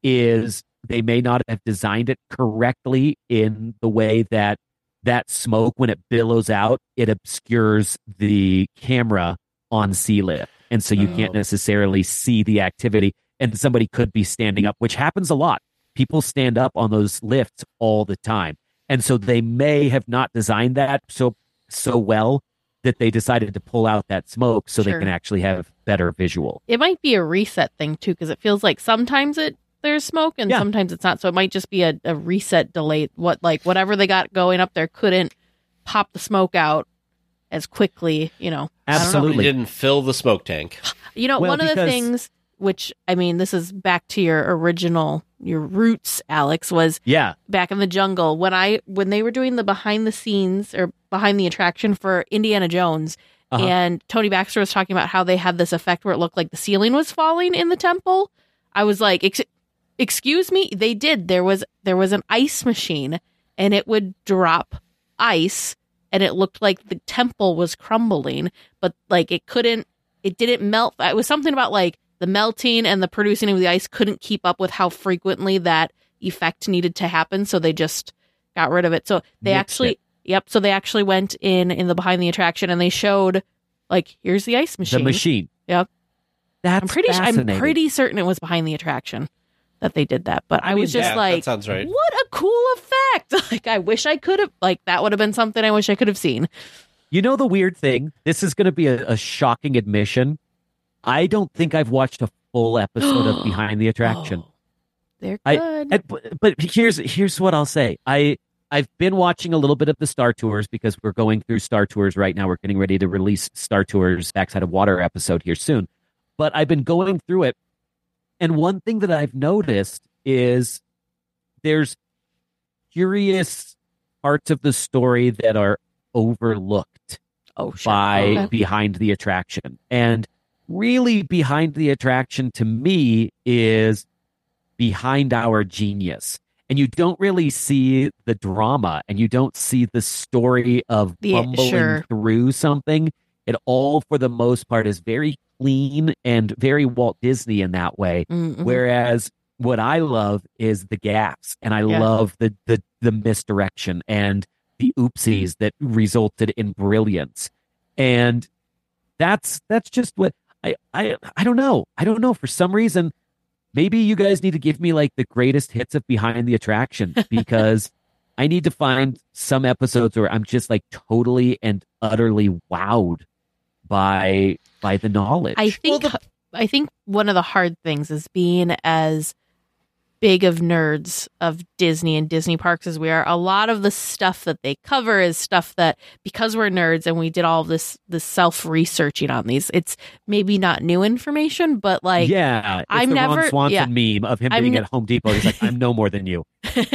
is they may not have designed it correctly in the way that that smoke, when it billows out, it obscures the camera on Sealift. And so you Oh. can't necessarily see the activity. And somebody could be standing up, which happens a lot. People stand up on those lifts all the time. And so they may have not designed that so so well that they decided to pull out that smoke so Sure. they can actually have better visual. It might be a reset thing too, because it feels like sometimes it there's smoke and Yeah. sometimes it's not. So it might just be a, a reset delay. What like whatever they got going up there couldn't pop the smoke out as quickly. You know, I don't know. Absolutely. Somebody didn't fill the smoke tank. You know, Well, one of the because- things which I mean, this is back to your original your roots, Alex, was Yeah. back in the jungle when I when they were doing the behind the scenes or behind the attraction for Indiana Jones. Uh-huh. And Tony Baxter was talking about how they had this effect where it looked like the ceiling was falling in the temple. I was like, Ex- "Excuse me?" They did. There was there was an ice machine, and it would drop ice, and it looked like the temple was crumbling, but like it couldn't. It didn't melt. It was something about like the melting and the producing of the ice couldn't keep up with how frequently that effect needed to happen, so they just got rid of it. So they Nixed actually. it. Yep. So they actually went in in the behind the attraction and they showed like here's the ice machine. The machine. Yep. That's I'm pretty. I'm fascinating. pretty certain it was behind the attraction that they did that. But I, I mean, was just yeah, like, that sounds right. what a cool effect! Like I wish I could have. Like that would have been something I wish I could have seen. You know the weird thing? This is going to be a, a shocking admission. I don't think I've watched a full episode of Behind the Attraction. Oh, they're I- good. And- but, but here's here's what I'll say. I I've been watching a little bit of the Star Tours because we're going through Star Tours right now. We're getting ready to release Star Tours Backside of Water episode here soon. But I've been going through it, and one thing that I've noticed is there's curious parts of the story that are overlooked oh, sure. by Okay. Behind the Attraction. And really, Behind the Attraction to me is behind our genius. And you don't really see the drama and you don't see the story of The- bumbling sure. through something. It all, for the most part, is very clean and very Walt Disney in that way. Mm-hmm. Whereas what I love is the gaps, and I Yeah. love the, the the misdirection and the oopsies that resulted in brilliance. And that's that's just what I I I don't know. I don't know. For some reason, maybe you guys need to give me like the greatest hits of Behind the Attraction, because I need to find some episodes where I'm just like totally and utterly wowed by by the knowledge. I think Well, the- I think one of the hard things is being as big of nerds of Disney and Disney parks as we are. A lot of the stuff that they cover is stuff that, because we're nerds and we did all this this self researching on these, it's maybe not new information, but like yeah, it's I'm the never- Ron Swanson meme of him I'm being ne- at Home Depot. He's like, I'm no more than you.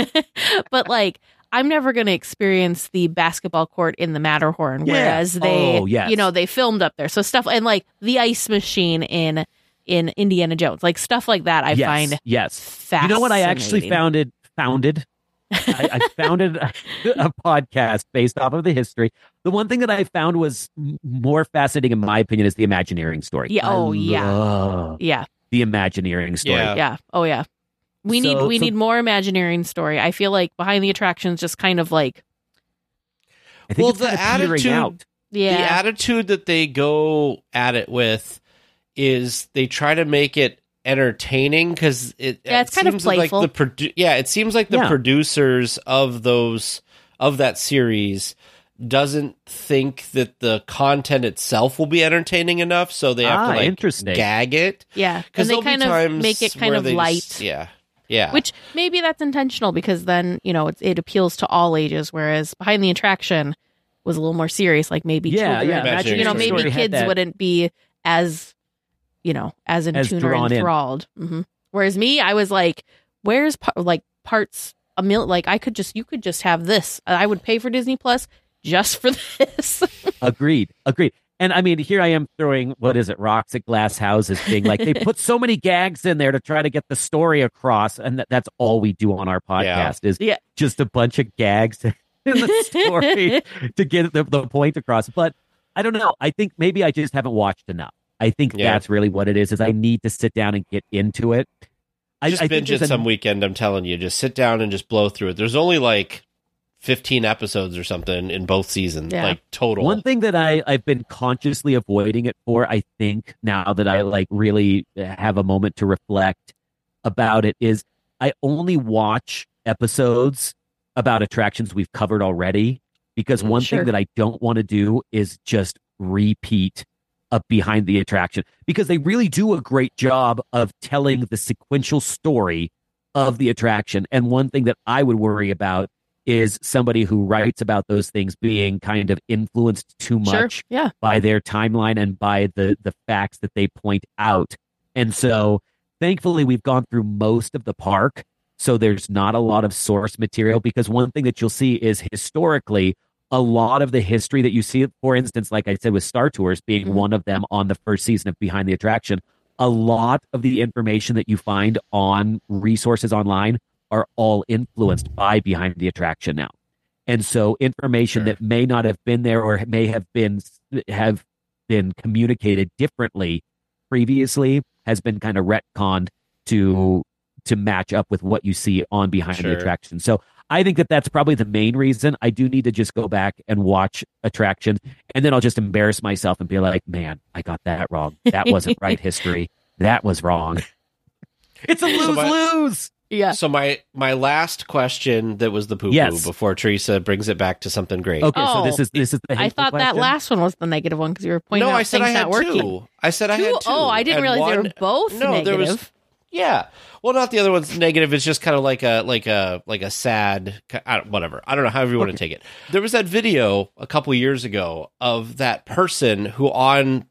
but like I'm never going to experience the basketball court in the Matterhorn, Yeah. whereas they, Oh, yes. you know, they filmed up there. So stuff and like the ice machine in in Indiana Jones, like stuff like that, I yes, find yes. fascinating. You know what? I actually founded founded. I, I founded a, a podcast based off of the history. The one thing that I found was m- more fascinating, in my opinion, is the Imagineering story. Yeah, I oh, yeah. love Yeah, the Imagineering story. Yeah. yeah, oh yeah. We need So- we so- need more Imagineering story. I feel like Behind the Attractions just kind of like I think Well, it's the kind of petering attitude- out. Yeah. the attitude that they go at it with is they try to make it entertaining because it, Yeah, it it's kind of seems like playful. the produ- yeah, it seems like the Yeah. producers of those of that series doesn't think that the content itself will be entertaining enough, so they have Ah, to like interesting. gag it. Yeah, Because and they there'll kind be of times make it kind where of they light. just- yeah, yeah. Which maybe that's intentional because then, you know, it, it appeals to all ages, whereas Behind the Attraction was a little more serious, like maybe Yeah, children. yeah. Imaginary You know, Story maybe had kids that- wouldn't be as, you know, as in As tune or drawn in. enthralled. hmm Whereas me, I was like, where's par- like parts a mil? Like I could just, you could just have this. I would pay for Disney Plus just for this. Agreed. Agreed. And I mean, here I am throwing, what is it, rocks at glass houses, being like, they put so many gags in there to try to get the story across. And that, that's all we do on our podcast is Yeah. just a bunch of gags in the story to get the, the point across. But I don't know. I think maybe I just haven't watched enough. I think Yeah. that's really what it is, is I need to sit down and get into it. I, just I think binge it there's a- some weekend, I'm telling you. Just sit down and just blow through it. There's only like fifteen episodes or something in both seasons, Yeah. like total. One thing that I, I've been consciously avoiding it for, I think, now that I like really have a moment to reflect about it, is I only watch episodes about attractions we've covered already. Because Mm, one sure. thing that I don't want to do is just repeat a behind the attraction, because they really do a great job of telling the sequential story of the attraction. And one thing that I would worry about is somebody who writes about those things being kind of influenced too Sure. much Yeah. by their timeline and by the the facts that they point out. And so thankfully we've gone through most of the park, so there's not a lot of source material, because one thing that you'll see is historically a lot of the history that you see, for instance, like I said with Star Tours being Mhm. one of them on the first season of Behind the Attraction, a lot of the information that you find on resources online are all influenced by Behind the Attraction now. And so information Sure. that may not have been there or may have been have been communicated differently previously has been kind of retconned to to match up with what you see on Behind Sure. the Attraction. So I think that that's probably the main reason. I do need to just go back and watch Attraction, and then I'll just embarrass myself and be like, man, I got that wrong. That wasn't right history. That was wrong. It's a So my- lose-lose. Yeah. So my my last question that was the poo poo Yes. before Teresa brings it back to something great. Okay, so Oh. this is this is the I hateful thought that question? last one was the negative one because you were pointing No, out I said things I had not working. two. I said I Two? had two. Oh, I didn't And realize they one- were both no, negative. There was, yeah. Well, not the other one's negative. It's just kind of like a like a like a sad I don't, whatever. I don't know however you want to take it. There was that video a couple years ago of that person who on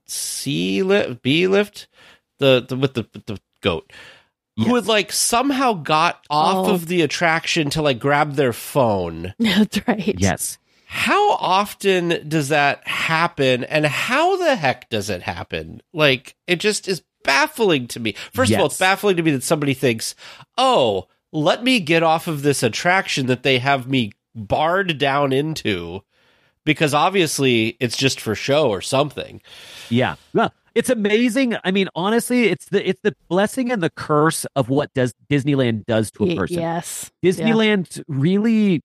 C lift B lift the, the with the with the goat. Who had like somehow got off Oh. of the attraction to like grab their phone. That's right. Yes. How often does that happen, and how the heck does it happen? Like, it just is baffling to me. First of all, Yes. it's baffling to me that somebody thinks, oh, let me get off of this attraction that they have me barred down into, because obviously it's just for show or something. Yeah. Well, it's amazing. I mean, honestly, it's the it's the blessing and the curse of what does Disneyland does to a Y- person. Yes. Disneyland really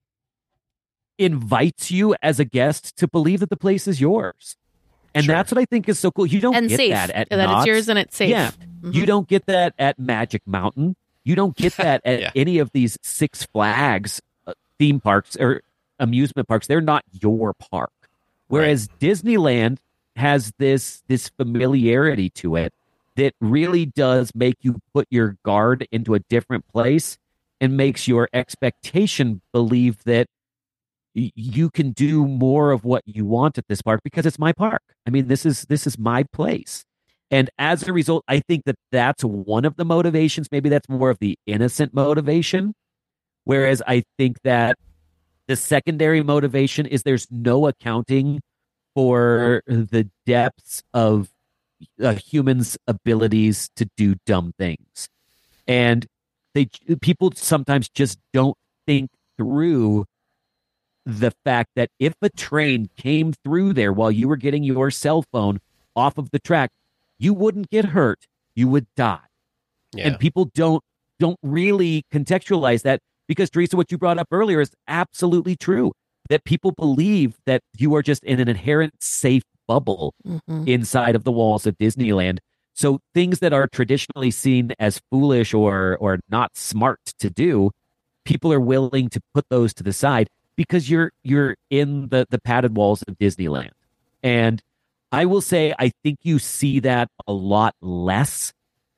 invites you as a guest to believe that the place is yours. And Sure. that's what I think is so cool. You don't And get safe. that at that Knott's. it's yours and it's safe. Yeah. Mhm. You don't get that at Magic Mountain. You don't get that at Yeah. any of these Six Flags uh, theme parks or amusement parks. They're not your park. Whereas Disneyland has this this familiarity to it that really does make you put your guard into a different place and makes your expectation believe that y- you can do more of what you want at this park because it's my park. I mean, this is this is my place. And as a result, I think that that's one of the motivations. Maybe that's more of the innocent motivation. Whereas I think that the secondary motivation is there's no accounting for the depths of a human's abilities to do dumb things. And they people sometimes just don't think through the fact that if a train came through there while you were getting your cell phone off of the track, you wouldn't get hurt. You would die. Yeah. And people don't don't really contextualize that because, Teresa, what you brought up earlier is absolutely true. that people believe that you are just in an inherent safe bubble Mm-hmm. inside of the walls of Disneyland. So things that are traditionally seen as foolish or or not smart to do, people are willing to put those to the side because you're you're in the the padded walls of Disneyland. And I will say I think you see that a lot less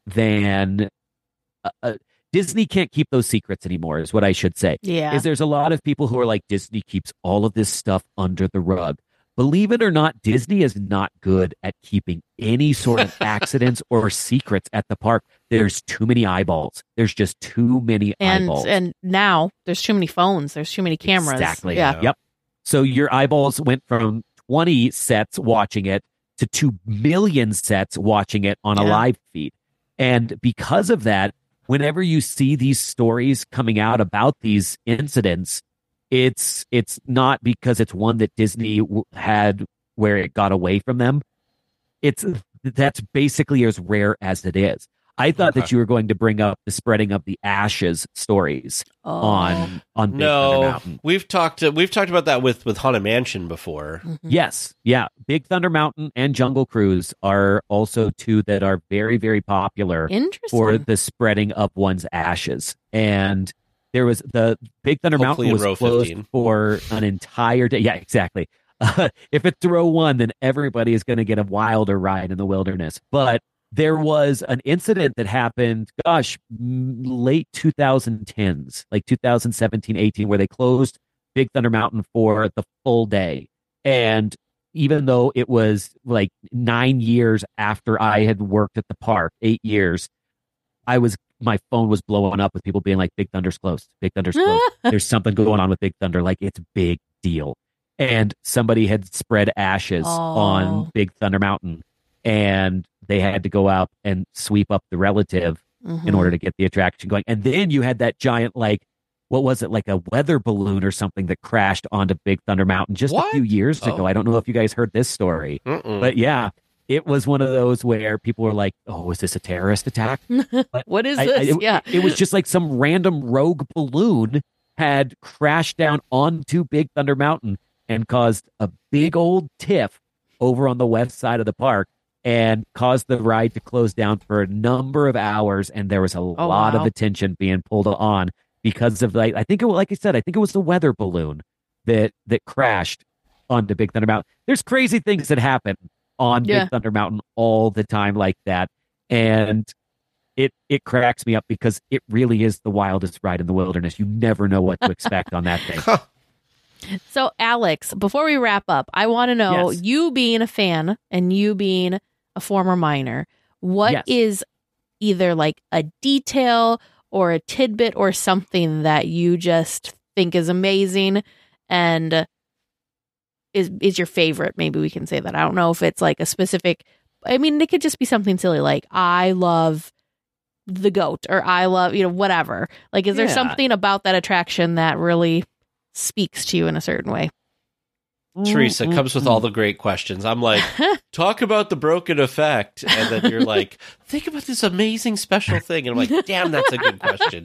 than uh, uh, Disney can't keep those secrets anymore, is what I should say. Yeah. Is there's a lot of people who are like, Disney keeps all of this stuff under the rug. Believe it or not, Disney is not good at keeping any sort of accidents or secrets at the park. There's too many eyeballs. There's just too many and eyeballs. and now there's too many phones. There's too many cameras. Exactly. Yeah. Yep. So your eyeballs went from twenty sets watching it to two million sets watching it on a Yeah. live feed. And because of that, whenever you see these stories coming out about these incidents, it's it's not because it's one that Disney w- had where it got away from them. It's that's basically as rare as it is. I thought Okay. that you were going to bring up the spreading of the ashes stories Oh. on on Big Thunder No, Mountain. we've talked we've talked about that with with Haunted Mansion before. Mhm. Yes, yeah. Big Thunder Mountain and Jungle Cruise are also two that are very, very popular Interesting. for the spreading of one's ashes. And there was the Big Thunder Hopefully Mountain in row was closed fifteen. for an entire day. Yeah, exactly. Uh, if it's row one, then everybody is going to get a wilder ride in the wilderness. But there was an incident that happened, gosh, m- late twenty tens, like two thousand seventeen, eighteen, where they closed Big Thunder Mountain for the full day. And even though it was like nine years after I had worked at the park, eight years, I was my phone was blowing up with people being like, Big Thunder's closed. Big Thunder's closed. There's something going on with Big Thunder. Like, it's a big deal. And somebody had spread ashes Oh. on Big Thunder Mountain, and they had to go out and sweep up the relative Mhm. in order to get the attraction going. And then you had that giant, like, what was it, like a weather balloon or something that crashed onto Big Thunder Mountain just What? a few years ago. Oh. I don't know if you guys heard this story, Mm-mm. but yeah, it was one of those where people were like, oh, is this a terrorist attack? What is I- I- this? it, yeah. it was just like some random rogue balloon had crashed down onto Big Thunder Mountain and caused a big old tiff over on the west side of the park and caused the ride to close down for a number of hours. And there was a lot wow. of attention being pulled on because of, like, I think it was, like I said, I think it was the weather balloon that that crashed onto Big Thunder Mountain. There's crazy things that happen on Yeah. Big Thunder Mountain all the time like that. And it it cracks me up because it really is the wildest ride in the wilderness. You never know what to expect on that thing. So, Alex, before we wrap up, I want to know, Yes. you being a fan and you being a former miner, what Yes. is either like a detail or a tidbit or something that you just think is amazing and is is your favorite? Maybe we can say that. I don't know if it's like a specific, I mean, it could just be something silly like, I love the goat, or I love, you know, whatever. Like, is there Yeah. something about that attraction that really speaks to you in a certain way? Teresa Mm, comes mm, with mm. all the great questions. I'm like, talk about the broken effect. And then you're like, think about this amazing special thing. And I'm like, damn, that's a good question.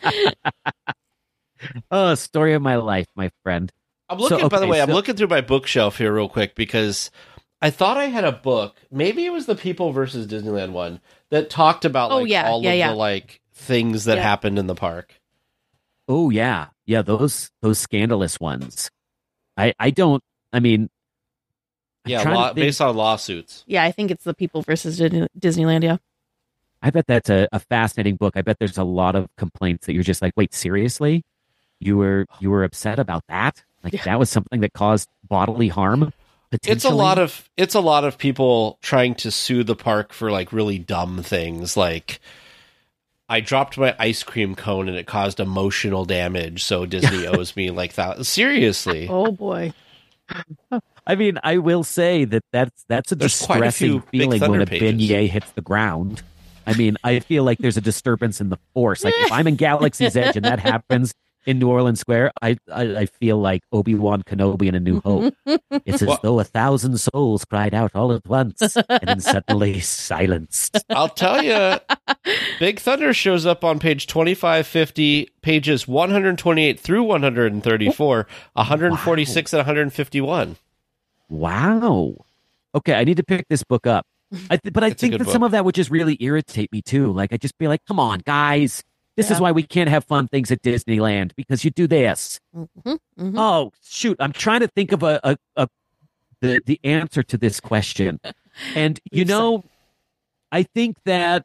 Oh, story of my life, my friend. I'm looking, So, by the okay, way, I'm so- looking through my bookshelf here real quick because I thought I had a book. Maybe it was the People versus Disneyland one that talked about Oh, like yeah, all yeah, of yeah. the like things that Yeah. happened in the park. Oh yeah, yeah. Those those scandalous ones. I I don't. I mean, I'm Yeah, trying to law, think- based on lawsuits. Yeah, I think it's the People versus Dis- Disneyland. Yeah. I bet that's a, a fascinating book. I bet there's a lot of complaints that you're just like, wait, seriously? You were you were upset about that? Like Yeah. that was something that caused bodily harm? Potentially? It's a lot of it's a lot of people trying to sue the park for like really dumb things, like I dropped my ice cream cone and it caused emotional damage, so Disney owes me like that. Seriously, Oh boy. I mean, I will say that that's that's a There's quite a distressing few Big feeling Thunder when a pages. beignet hits the ground. I mean, I feel like there's a disturbance in the force. Like if I'm in Galaxy's Edge and that happens, in New Orleans Square, I, I, I feel like Obi-Wan Kenobi in A New Hope. It's as Well- though a thousand souls cried out all at once and then suddenly silenced. I'll tell you, Big Thunder shows up on page twenty-five fifty, pages one hundred twenty-eight through one hundred thirty-four, one hundred forty-six and one hundred fifty-one. Wow. Okay, I need to pick this book up. I th- but I It's a think good that some book. of that would just really irritate me too. Like I'd just be like, come on, guys. This is Yeah. why we can't have fun things at Disneyland because you do this. Mhm, mhm. Oh, shoot. I'm trying to think of a, a, a the, the answer to this question. And, you Lisa. know, I think that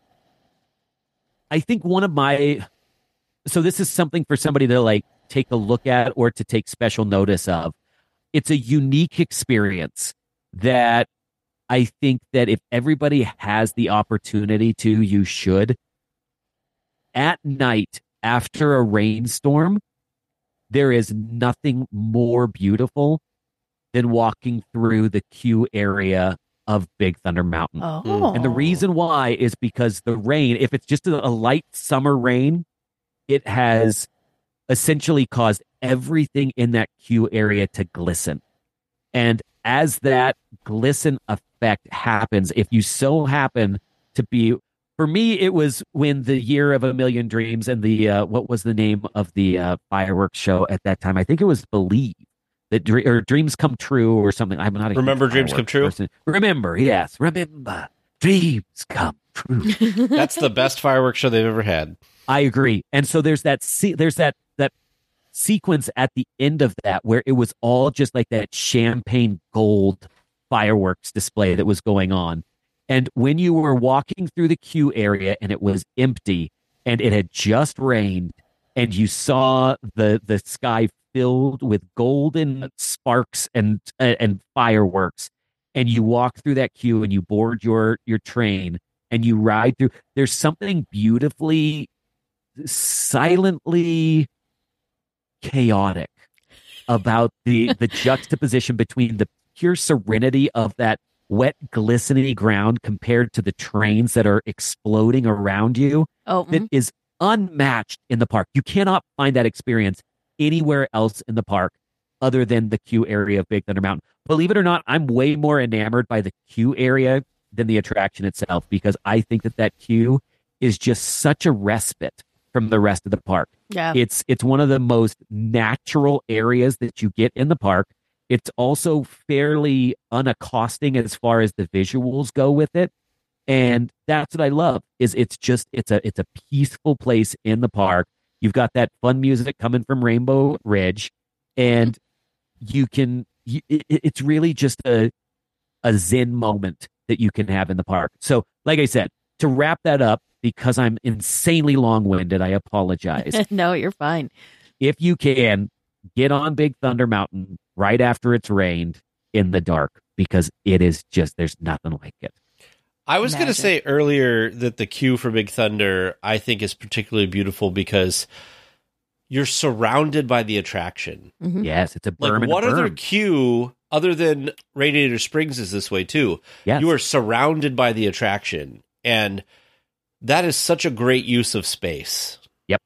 I think one of my so this is something for somebody to like take a look at or to take special notice of. It's a unique experience that I think that if everybody has the opportunity to, you should. At night after a rainstorm, there is nothing more beautiful than walking through the queue area of Big Thunder Mountain. Oh. And the reason why is because the rain, if it's just a, a light summer rain, it has essentially caused everything in that queue area to glisten. And as that glisten effect happens, if you so happen to be, for me, it was when the Year of a Million Dreams and the, uh, what was the name of the uh, fireworks show at that time? I think it was Believe. That dre- or Dreams Come True or something. I'm not a huge Remember Dreams Come fireworks True? person. Remember, yes. Remember, dreams come true. That's the best fireworks show they've ever had. I agree. And so there's that se- there's that that sequence at the end of that where it was all just like that champagne gold fireworks display that was going on. And when you were walking through the queue area and it was empty and it had just rained and you saw the the sky filled with golden sparks and uh, and fireworks, and you walk through that queue and you board your your train and you ride through, there's something beautifully silently chaotic about the the juxtaposition between the pure serenity of that wet glistening ground compared to the trains that are exploding around you Oh, that mhm. is unmatched in the park. You cannot find that experience anywhere else in the park other than the queue area of Big Thunder Mountain. Believe it or not, I'm way more enamored by the queue area than the attraction itself because I think that that queue is just such a respite from the rest of the park. yeah. It's it's one of the most natural areas that you get in the park. It's also fairly unaccosting as far as the visuals go with it. And that's what I love is it's just it's a it's a peaceful place in the park. You've got that fun music coming from Rainbow Ridge, and you can you, it, it's really just a a zen moment that you can have in the park. So, like I said, to wrap that up, because I'm insanely long-winded, I apologize. No, you're fine. If you can, get on Big Thunder Mountain right after it's rained in the dark, because it is just, there's nothing like it. I was going to Magic. say earlier that the queue for Big Thunder, I think, is particularly beautiful because you're surrounded by the attraction. Mhm. Yes, it's a berm Like, and what a other berm. queue other than Radiator Springs is this way too? Yes. You are surrounded by the attraction, and that is such a great use of space.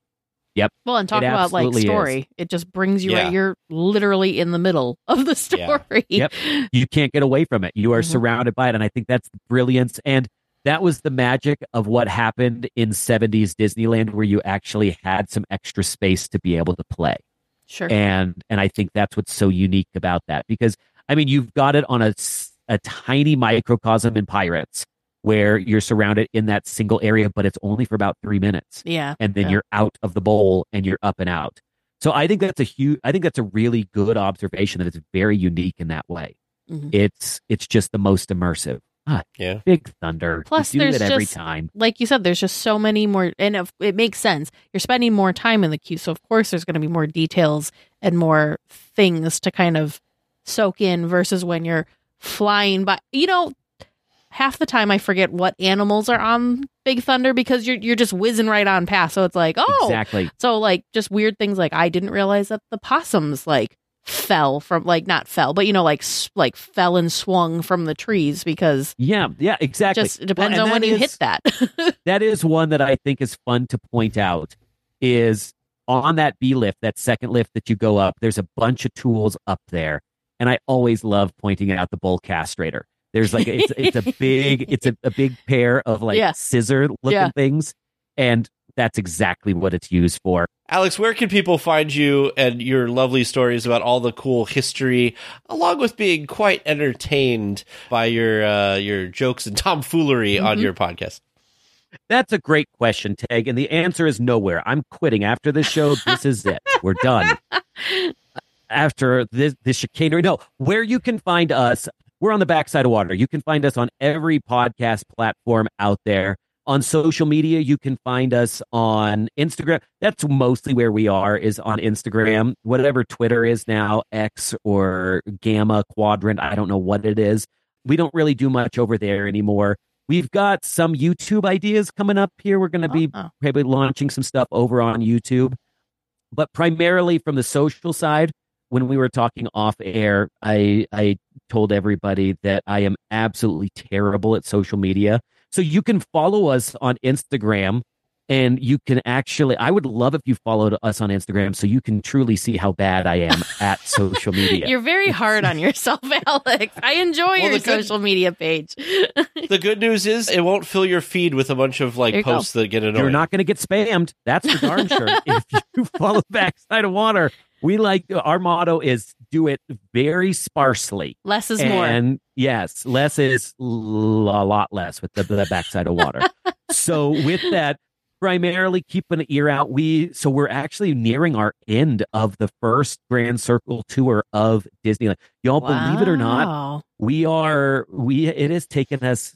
Well, and talk It about like absolutely story. It just brings you Yeah. right. You're literally in the middle of the Yeah. story. Yep. You can't get away from it. You are Mhm. surrounded by it. And I think that's the brilliance. And that was the magic of what happened in seventies Disneyland, where you actually had some extra space to be able to play. Sure. And and I think that's what's so unique about that. Because, I mean, you've got it on a, s- a tiny microcosm in Pirates, where you're surrounded in that single area, but it's only for about three minutes. yeah. And then yeah. you're out of the bowl and you're up and out. So I think that's a huge, I think that's a really good observation that it's very unique in that way. Mhm. It's it's just the most immersive. Ah, Yeah. Big Thunder. Plus, you do there's it every just- time. Like you said, there's just so many more, and if, it makes sense. You're spending more time in the queue, so of course there's going to be more details and more things to kind of soak in versus when you're flying by. You know, half the time I forget what animals are on Big Thunder because you're you're just whizzing right on past. So it's like, oh, Exactly. so like just weird things like I didn't realize that the possums like fell from like not fell, but you know like s- like fell and swung from the trees because Yeah, yeah, exactly. just it depends Well, on and when that you is- hit that. That is one that I think is fun to point out is on that B lift, that second lift that you go up, there's a bunch of tools up there. And I always love pointing out the bull castrator. There's like, it's, it's a big, it's a, a big pair of like Yeah. scissor looking Yeah. things. And that's exactly what it's used for. Alex, where can people find you and your lovely stories about all the cool history, along with being quite entertained by your uh, your jokes and tomfoolery Mm-hmm. on your podcast? That's a great question, Tag. And the answer is nowhere. I'm quitting after this show. This is it. We're done. After this, this chicanery. No, where you can find us, we're on the backside of water. You can find us on every podcast platform out there. On social media, you can find us on Instagram. That's mostly where we are, is on Instagram. Whatever Twitter is now, X or Gamma Quadrant, I don't know what it is. We don't really do much over there anymore. We've got some YouTube ideas coming up here. We're going to be Oh. probably launching some stuff over on YouTube. But primarily from the social side, when we were talking off air, I I told everybody that I am absolutely terrible at social media. So you can follow us on Instagram, and you can actually, I would love if you followed us on Instagram so you can truly see how bad I am at social media. You're very hard on yourself, Alex. I enjoy your the good- social media page. The good news is it won't fill your feed with a bunch of like There you go. posts that get annoying. You're not going to get spammed. That's for darn sure. If you follow Backside of Water, we like, our motto is do it very sparsely. Less is more. And yes, less is l- a lot less with the, the Backside of Water. So with that, primarily keep an ear out. We so we're actually nearing our end of the first Grand Circle tour of Disneyland. Y'all believe it or not, Wow. we are we it has taken us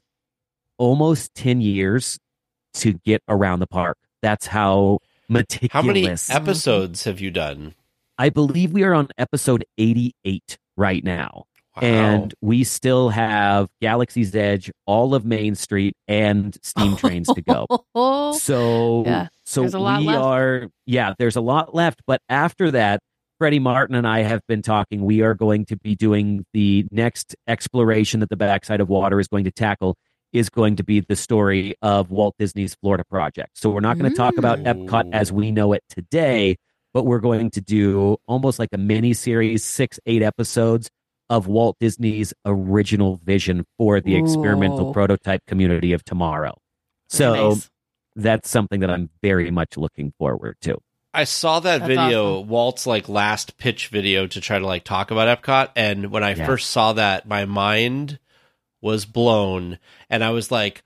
almost ten years to get around the park. That's how meticulous. How many episodes have you done? I believe we are on episode eighty-eight right now. Wow. And we still have Galaxy's Edge, all of Main Street, and Steam Trains to go. Oh, So, Yeah, so there's a lot we left. are, yeah, there's a lot left. But after that, Freddie Martin and I have been talking. We are going to be doing the next exploration that the Backside of Water is going to tackle is going to be the story of Walt Disney's Florida Project. So we're not going to talk about Epcot as we know it today, but we're going to do almost like a mini series, six, eight episodes of Walt Disney's original vision for the experimental Ooh. prototype community of tomorrow. So Very nice. that's something that I'm very much looking forward to. I saw that That's video, awesome. Walt's like last pitch video to try to like talk about Epcot, and when I Yeah. first saw that, my mind was blown, and I was like,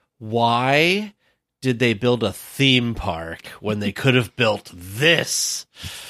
why did they build a theme park when they could have built this?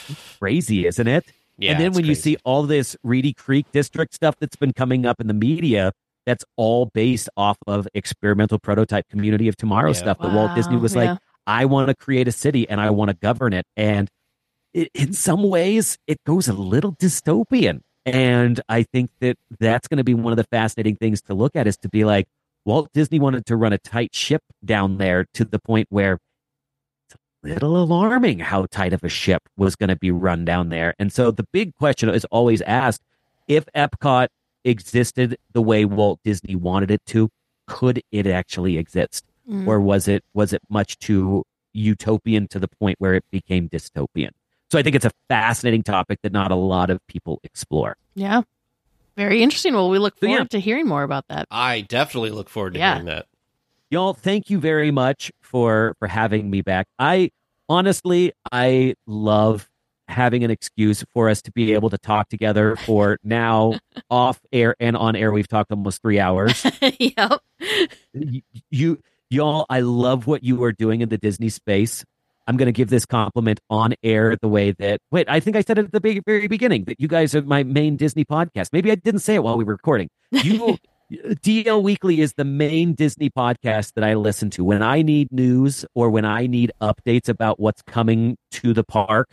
Crazy, isn't it? Yeah, and then it's when you crazy. see all this Reedy Creek District stuff that's been coming up in the media, that's all based off of experimental prototype community of tomorrow Yeah. stuff that Walt Disney Wow, was yeah. like, I want to create a city and I want to govern it. And it, in some ways, it goes a little dystopian. And I think that that's going to be one of the fascinating things to look at, is to be like, Walt Disney wanted to run a tight ship down there to the point where it's a little alarming how tight of a ship was going to be run down there. And so the big question is always asked, if Epcot existed the way Walt Disney wanted it to, could it actually exist? Mm. Or was it was it much too utopian to the point where it became dystopian? So I think it's a fascinating topic that not a lot of people explore. Yeah. Very interesting. Well, we look So, yeah. forward to hearing more about that. I definitely look forward to Yeah. hearing that. Y'all, thank you very much for for having me back. I honestly, I love having an excuse for us to be able to talk together for now off air and on air. We've talked almost three hours. Yep. you, you y'all, I love what you are doing in the Disney space. I'm going to give this compliment on air the way that, wait, I think I said it at the big, very beginning that you guys are my main Disney podcast. Maybe I didn't say it while we were recording. You, D L Weekly is the main Disney podcast that I listen to when I need news or when I need updates about what's coming to the park.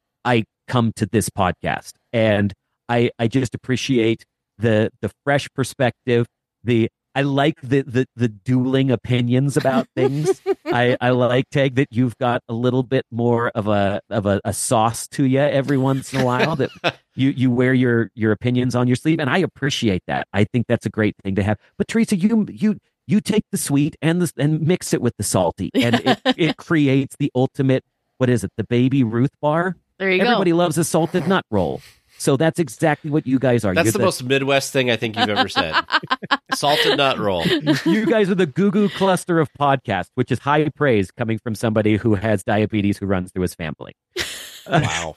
I come to this podcast, and I, I just appreciate the the fresh perspective. The I like the the, the dueling opinions about things. I, I like, Tag, that you've got a little bit more of a of a, a sauce to you every once in a while. That you you wear your your opinions on your sleeve, and I appreciate that. I think that's a great thing to have. But Teresa, you you you take the sweet and the and mix it with the salty, and it, it creates the ultimate. what is it? The Baby Ruth bar. There you Everybody go. loves a salted nut roll. So that's exactly what you guys are. That's You're the, most Midwest thing I think you've ever said. Salted nut roll. You guys are the Goo Goo Cluster of podcasts, which is high praise coming from somebody who has diabetes who runs through his family. Wow.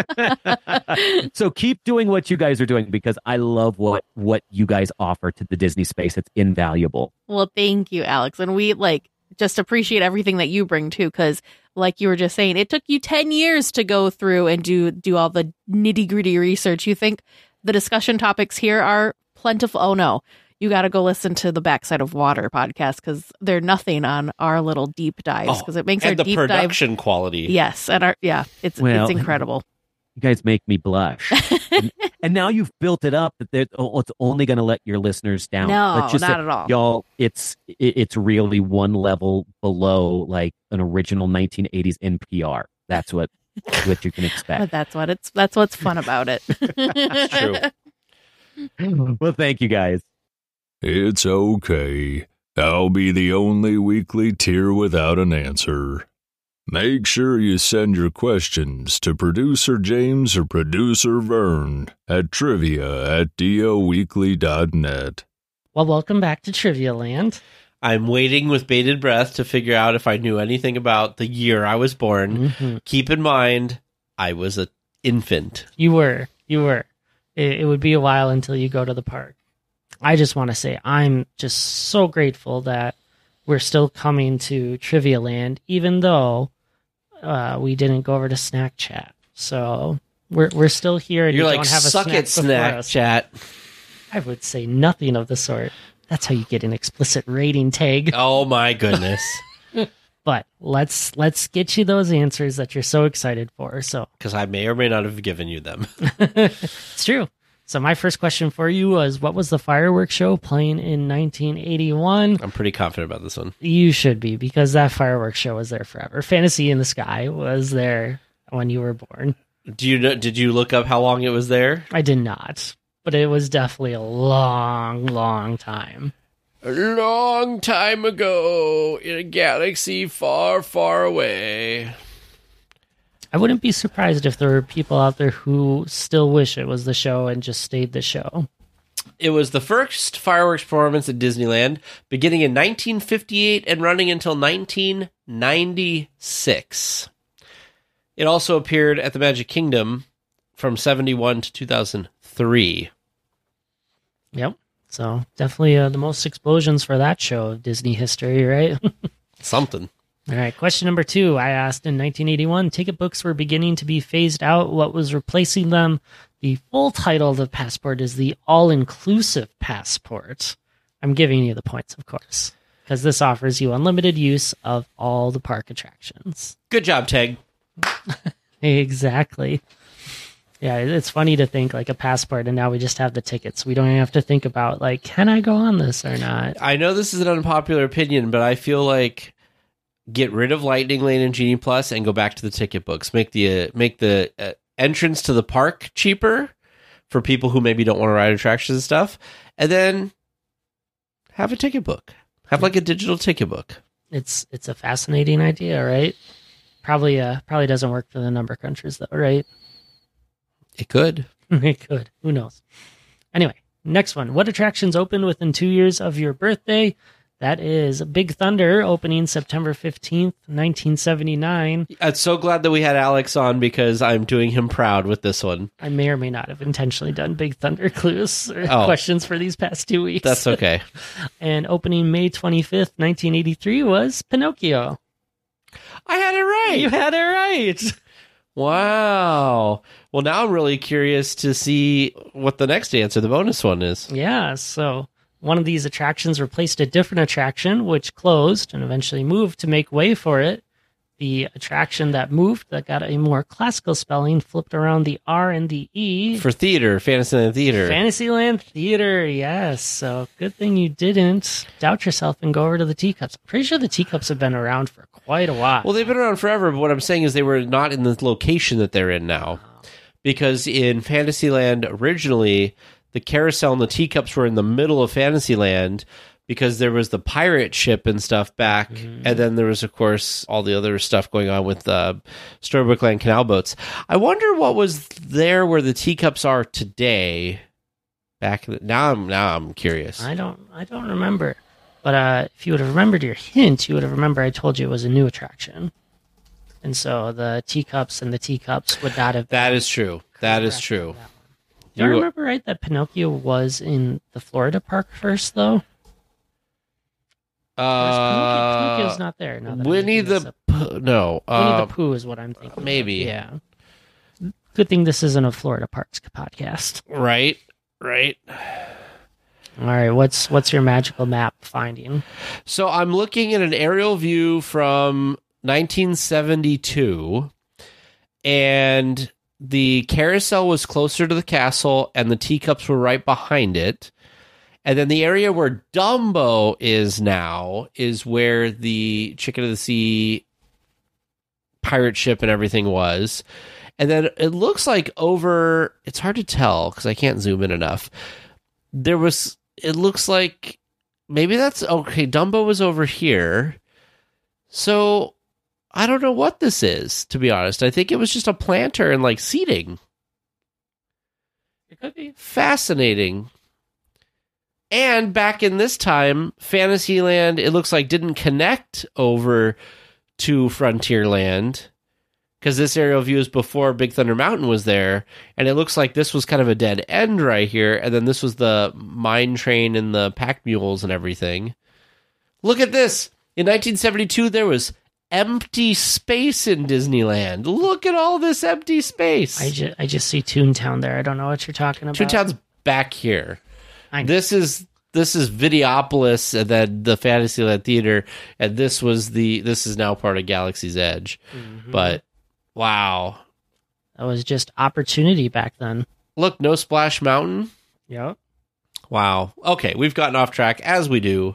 So keep doing what you guys are doing because I love what what you guys offer to the Disney space. It's invaluable. Well, thank you, Alex. And we like just appreciate everything that you bring too, because like you were just saying, it took you ten years to go through and do do all the nitty gritty research. You think the discussion topics here are plentiful? Oh no, you got to go listen to the Backside of Water podcast because they're nothing on our little deep dives because Oh, it makes and our the deep dive. production quality. Yes, and our yeah, it's Well, it's incredible. You guys make me blush. and, and now you've built it up that they're- oh, it's only going to let your listeners down. No, Let's just not say, at all. Y'all, it's it, it's really one level below like an original nineteen eighties N P R. That's what what you can But expect. that's what it's that's what's fun about it. It's true. Well, thank you guys. It's okay. I'll be the only weekly tier without an answer. Make sure you send your questions to producer James or producer Vern at trivia at doweekly dot net. Well, welcome back to Trivia Land. I'm waiting with bated breath to figure out if I knew anything about the year I was born. Mhm. Keep in mind, I was an infant. You were. You were. It, it would be a while until you go to the park. I just want to say I'm just so grateful that we're still coming to Trivia Land, even though uh, we didn't go over to Snack Chat. So we're we're still here. And You're you like, don't have a suck snack it, before snack us. chat. I would say nothing of the sort. That's how you get an explicit rating tag. Oh my goodness. But let's let's get you those answers that you're so excited for. So Because I may or may not have given you them. it's true. So my first question for you was, what was the fireworks show playing in nineteen eighty-one? I'm pretty confident about this one. You should be, because that fireworks show was there forever. Fantasy in the Sky was there when you were born. Do you know? Did you look up how long it was there? I did not, but it was definitely a long, long time. A long time ago in a galaxy far, far away. I wouldn't be surprised if there were people out there who still wish it was the show and just stayed the show. It was the first fireworks performance at Disneyland, beginning in nineteen fifty-eight and running until nineteen ninety-six. It also appeared at the Magic Kingdom from seventy-one to two thousand three. Yep. So definitely uh, the most explosions for that show of Disney history, right? Something. All right, question number two. I asked in nineteen eighty-one, ticket books were beginning to be phased out. What was replacing them? The full title of the passport is the all-inclusive passport. I'm giving you the points, of course, because this offers you unlimited use of all the park attractions. Good job, Teg. Exactly. Yeah, it's funny to think like a passport, and now we just have the tickets. We don't even have to think about, like, can I go on this or not? I know this is an unpopular opinion, but I feel like get rid of Lightning Lane and Genie Plus and go back to the ticket books. Make the uh, make the uh, entrance to the park cheaper for people who maybe don't want to ride attractions and stuff, and then have a ticket book. Have like a digital ticket book. It's it's a fascinating idea, right? Probably uh probably doesn't work for the number crunchers though, right? It could. It could. Who knows? Anyway, next one. What attractions opened within two years of your birthday? That is Big Thunder, opening September fifteenth, nineteen seventy-nine. I'm so glad that we had Alex on because I'm doing him proud with this one. I may or may not have intentionally done Big Thunder clues or Oh. questions for these past two weeks. That's okay. And opening May twenty-fifth, nineteen eighty-three was Pinocchio. I had it right. You had it right. Wow. Well, now I'm really curious to see what the next answer, the bonus one, is. Yeah, so one of these attractions replaced a different attraction, which closed and eventually moved to make way for it. The attraction that moved, that got a more classical spelling, flipped around the R and the E. For theater, Fantasyland Theater. Fantasyland Theater, yes. So good thing you didn't doubt yourself and go over to the teacups. I'm pretty sure the teacups have been around for quite a while. Well, they've been around forever, but what I'm saying is they were not in the location that they're in now. Because in Fantasyland, originally, the carousel and the teacups were in the middle of Fantasyland, because there was the pirate ship and stuff back, mm-hmm. and then there was, of course, all the other stuff going on with uh, Storybook Land canal boats. I wonder what was there where the teacups are today. Back in the, now, I'm now I'm curious. I don't I don't remember, but uh, if you would have remembered your hint, you would have remembered I told you it was a new attraction, and so the teacups and the teacups would not have. That is true. That is true. That Do I remember right that Pinocchio was in the Florida park first, though? Uh, Pinocchio's not there. Now that Winnie the Pooh. No. Winnie uh, the Pooh is what I'm thinking. Maybe. Of. Yeah. Good thing this isn't a Florida Parks podcast. Right. Right. All right. What's what's your magical map finding? So I'm looking at an aerial view from nineteen seventy-two, and the carousel was closer to the castle, and the teacups were right behind it. And then the area where Dumbo is now is where the Chicken of the Sea pirate ship and everything was. And then it looks like over, it's hard to tell because I can't zoom in enough. There was, it looks like maybe that's, okay, Dumbo was over here. So I don't know what this is, to be honest. I think it was just a planter and like seating. It could be. Fascinating. And back in this time, Fantasyland, it looks like, didn't connect over to Frontierland because this aerial view is before Big Thunder Mountain was there. And it looks like this was kind of a dead end right here. And then this was the mine train and the pack mules and everything. Look at this. In nineteen seventy-two, there was empty space in Disneyland. Look at all this empty space. I just, I just see Toontown there. I don't know what you're talking about. Toontown's back here. This is this is Videopolis, and then the Fantasyland Theater, and this was the this is now part of Galaxy's Edge. Mm-hmm. But wow, that was just opportunity back then. Look, no Splash Mountain. Yep. Wow. Okay, we've gotten off track as we do.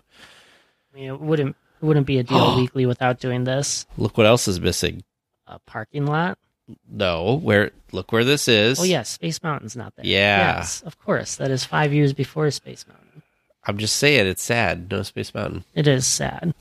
I mean, it wouldn't it wouldn't be a deal weekly without doing this. Look what else is missing. A parking lot. No, where look where this is. Oh yes, Space Mountain's not there. Yeah. Yes, of course. That is five years before Space Mountain. I'm just saying it's sad. No Space Mountain. It is sad.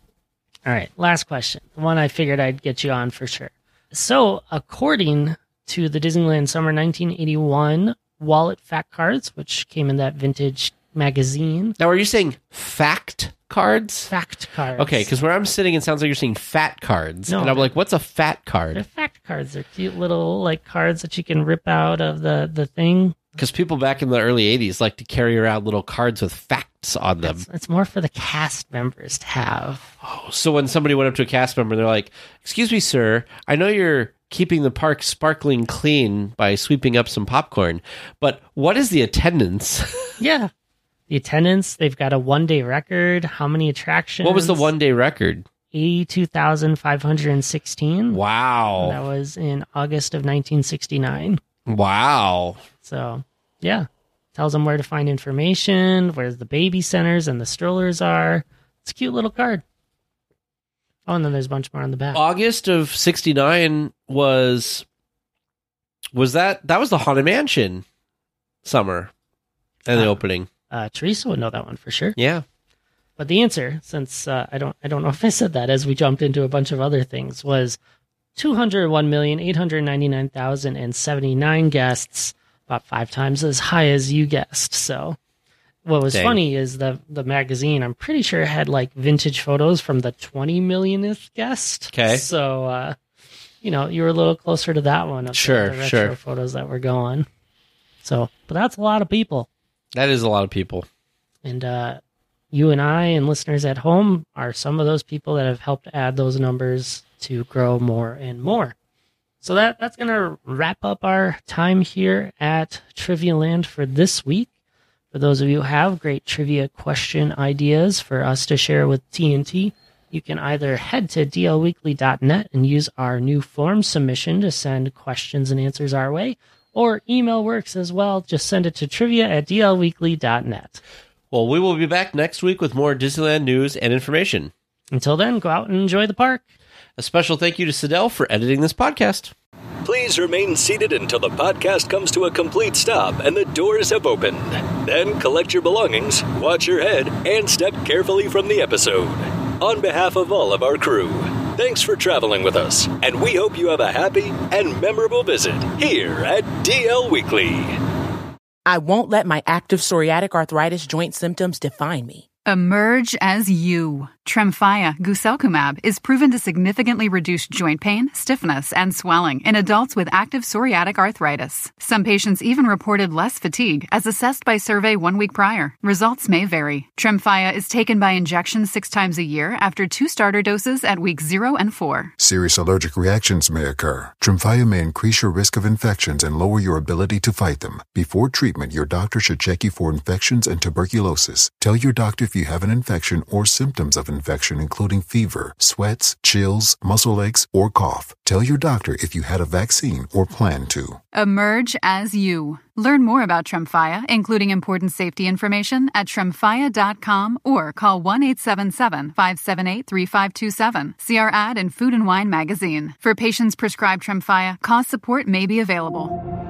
All right, last question. The one I figured I'd get you on for sure. So, according to the Disneyland Summer nineteen eighty-one Wallet Fact Cards, which came in that vintage magazine. Now, are you saying fact cards? Fact cards. Okay, because where I'm sitting, it sounds like you're saying fat cards. No, and I'm like, what's a fat card? They're fact cards. They're cute little like cards that you can rip out of the, the thing. Because people back in the early eighties like to carry around little cards with facts on them. It's, it's more for the cast members to have. Oh, so when somebody went up to a cast member, they're like, excuse me, sir, I know you're keeping the park sparkling clean by sweeping up some popcorn, but what is the attendance? Yeah. The attendance, they've got a one-day record. How many attractions? What was the one-day record? eighty-two thousand five hundred sixteen. Wow. That was in August of nineteen sixty-nine. Wow. So, yeah. Tells them where to find information, where the baby centers and the strollers are. It's a cute little card. Oh, and then there's a bunch more on the back. August of sixty-nine was... Was that... That was the Haunted Mansion summer and the uh, opening. Uh, Teresa would know that one for sure. Yeah. But the answer, since uh, I don't I don't know if I said that as we jumped into a bunch of other things, was two hundred one million eight hundred ninety-nine thousand seventy-nine guests, about five times as high as you guessed. So what was Dang. funny is the the magazine, I'm pretty sure, had like vintage photos from the twenty millionth guest. Okay. So, uh, you know, you were a little closer to that one. Of Sure, the, the retro sure. photos that were going. So, but that's a lot of people. That is a lot of people. And uh, you and I and listeners at home are some of those people that have helped add those numbers to grow more and more. So that that's going to wrap up our time here at Trivia Land for this week. For those of you who have great trivia question ideas for us to share with T N T, you can either head to d l weekly dot net and use our new form submission to send questions and answers our way, or email works as well. Just send it to trivia at d l weekly dot net. Well, we will be back next week with more Disneyland news and information. Until then, go out and enjoy the park. A special thank you to Sidel for editing this podcast. Please remain seated until the podcast comes to a complete stop and the doors have opened. Then collect your belongings, watch your head, and step carefully from the episode. On behalf of all of our crew, thanks for traveling with us, and we hope you have a happy and memorable visit here at D L Weekly. I won't let my active psoriatic arthritis joint symptoms define me. Emerge as you. Tremfya guselkumab is proven to significantly reduce joint pain, stiffness, and swelling in adults with active psoriatic arthritis. Some patients even reported less fatigue as assessed by survey one week prior. Results may vary. Tremfya is taken by injection six times a year after two starter doses at weeks zero and four. Serious allergic reactions may occur. Tremfya may increase your risk of infections and lower your ability to fight them. Before treatment, your doctor should check you for infections and tuberculosis. Tell your doctor if you have an infection or symptoms of infection, including fever, sweats, chills, muscle aches, or cough. Tell your doctor if you had a vaccine or plan to. Emerge as you. Learn more about Tremfya, including important safety information, at tremfya dot com or call one eight seven seven, five seven eight, three five two seven. See our ad in Food and Wine magazine. For patients prescribed Tremfya, cost support may be available.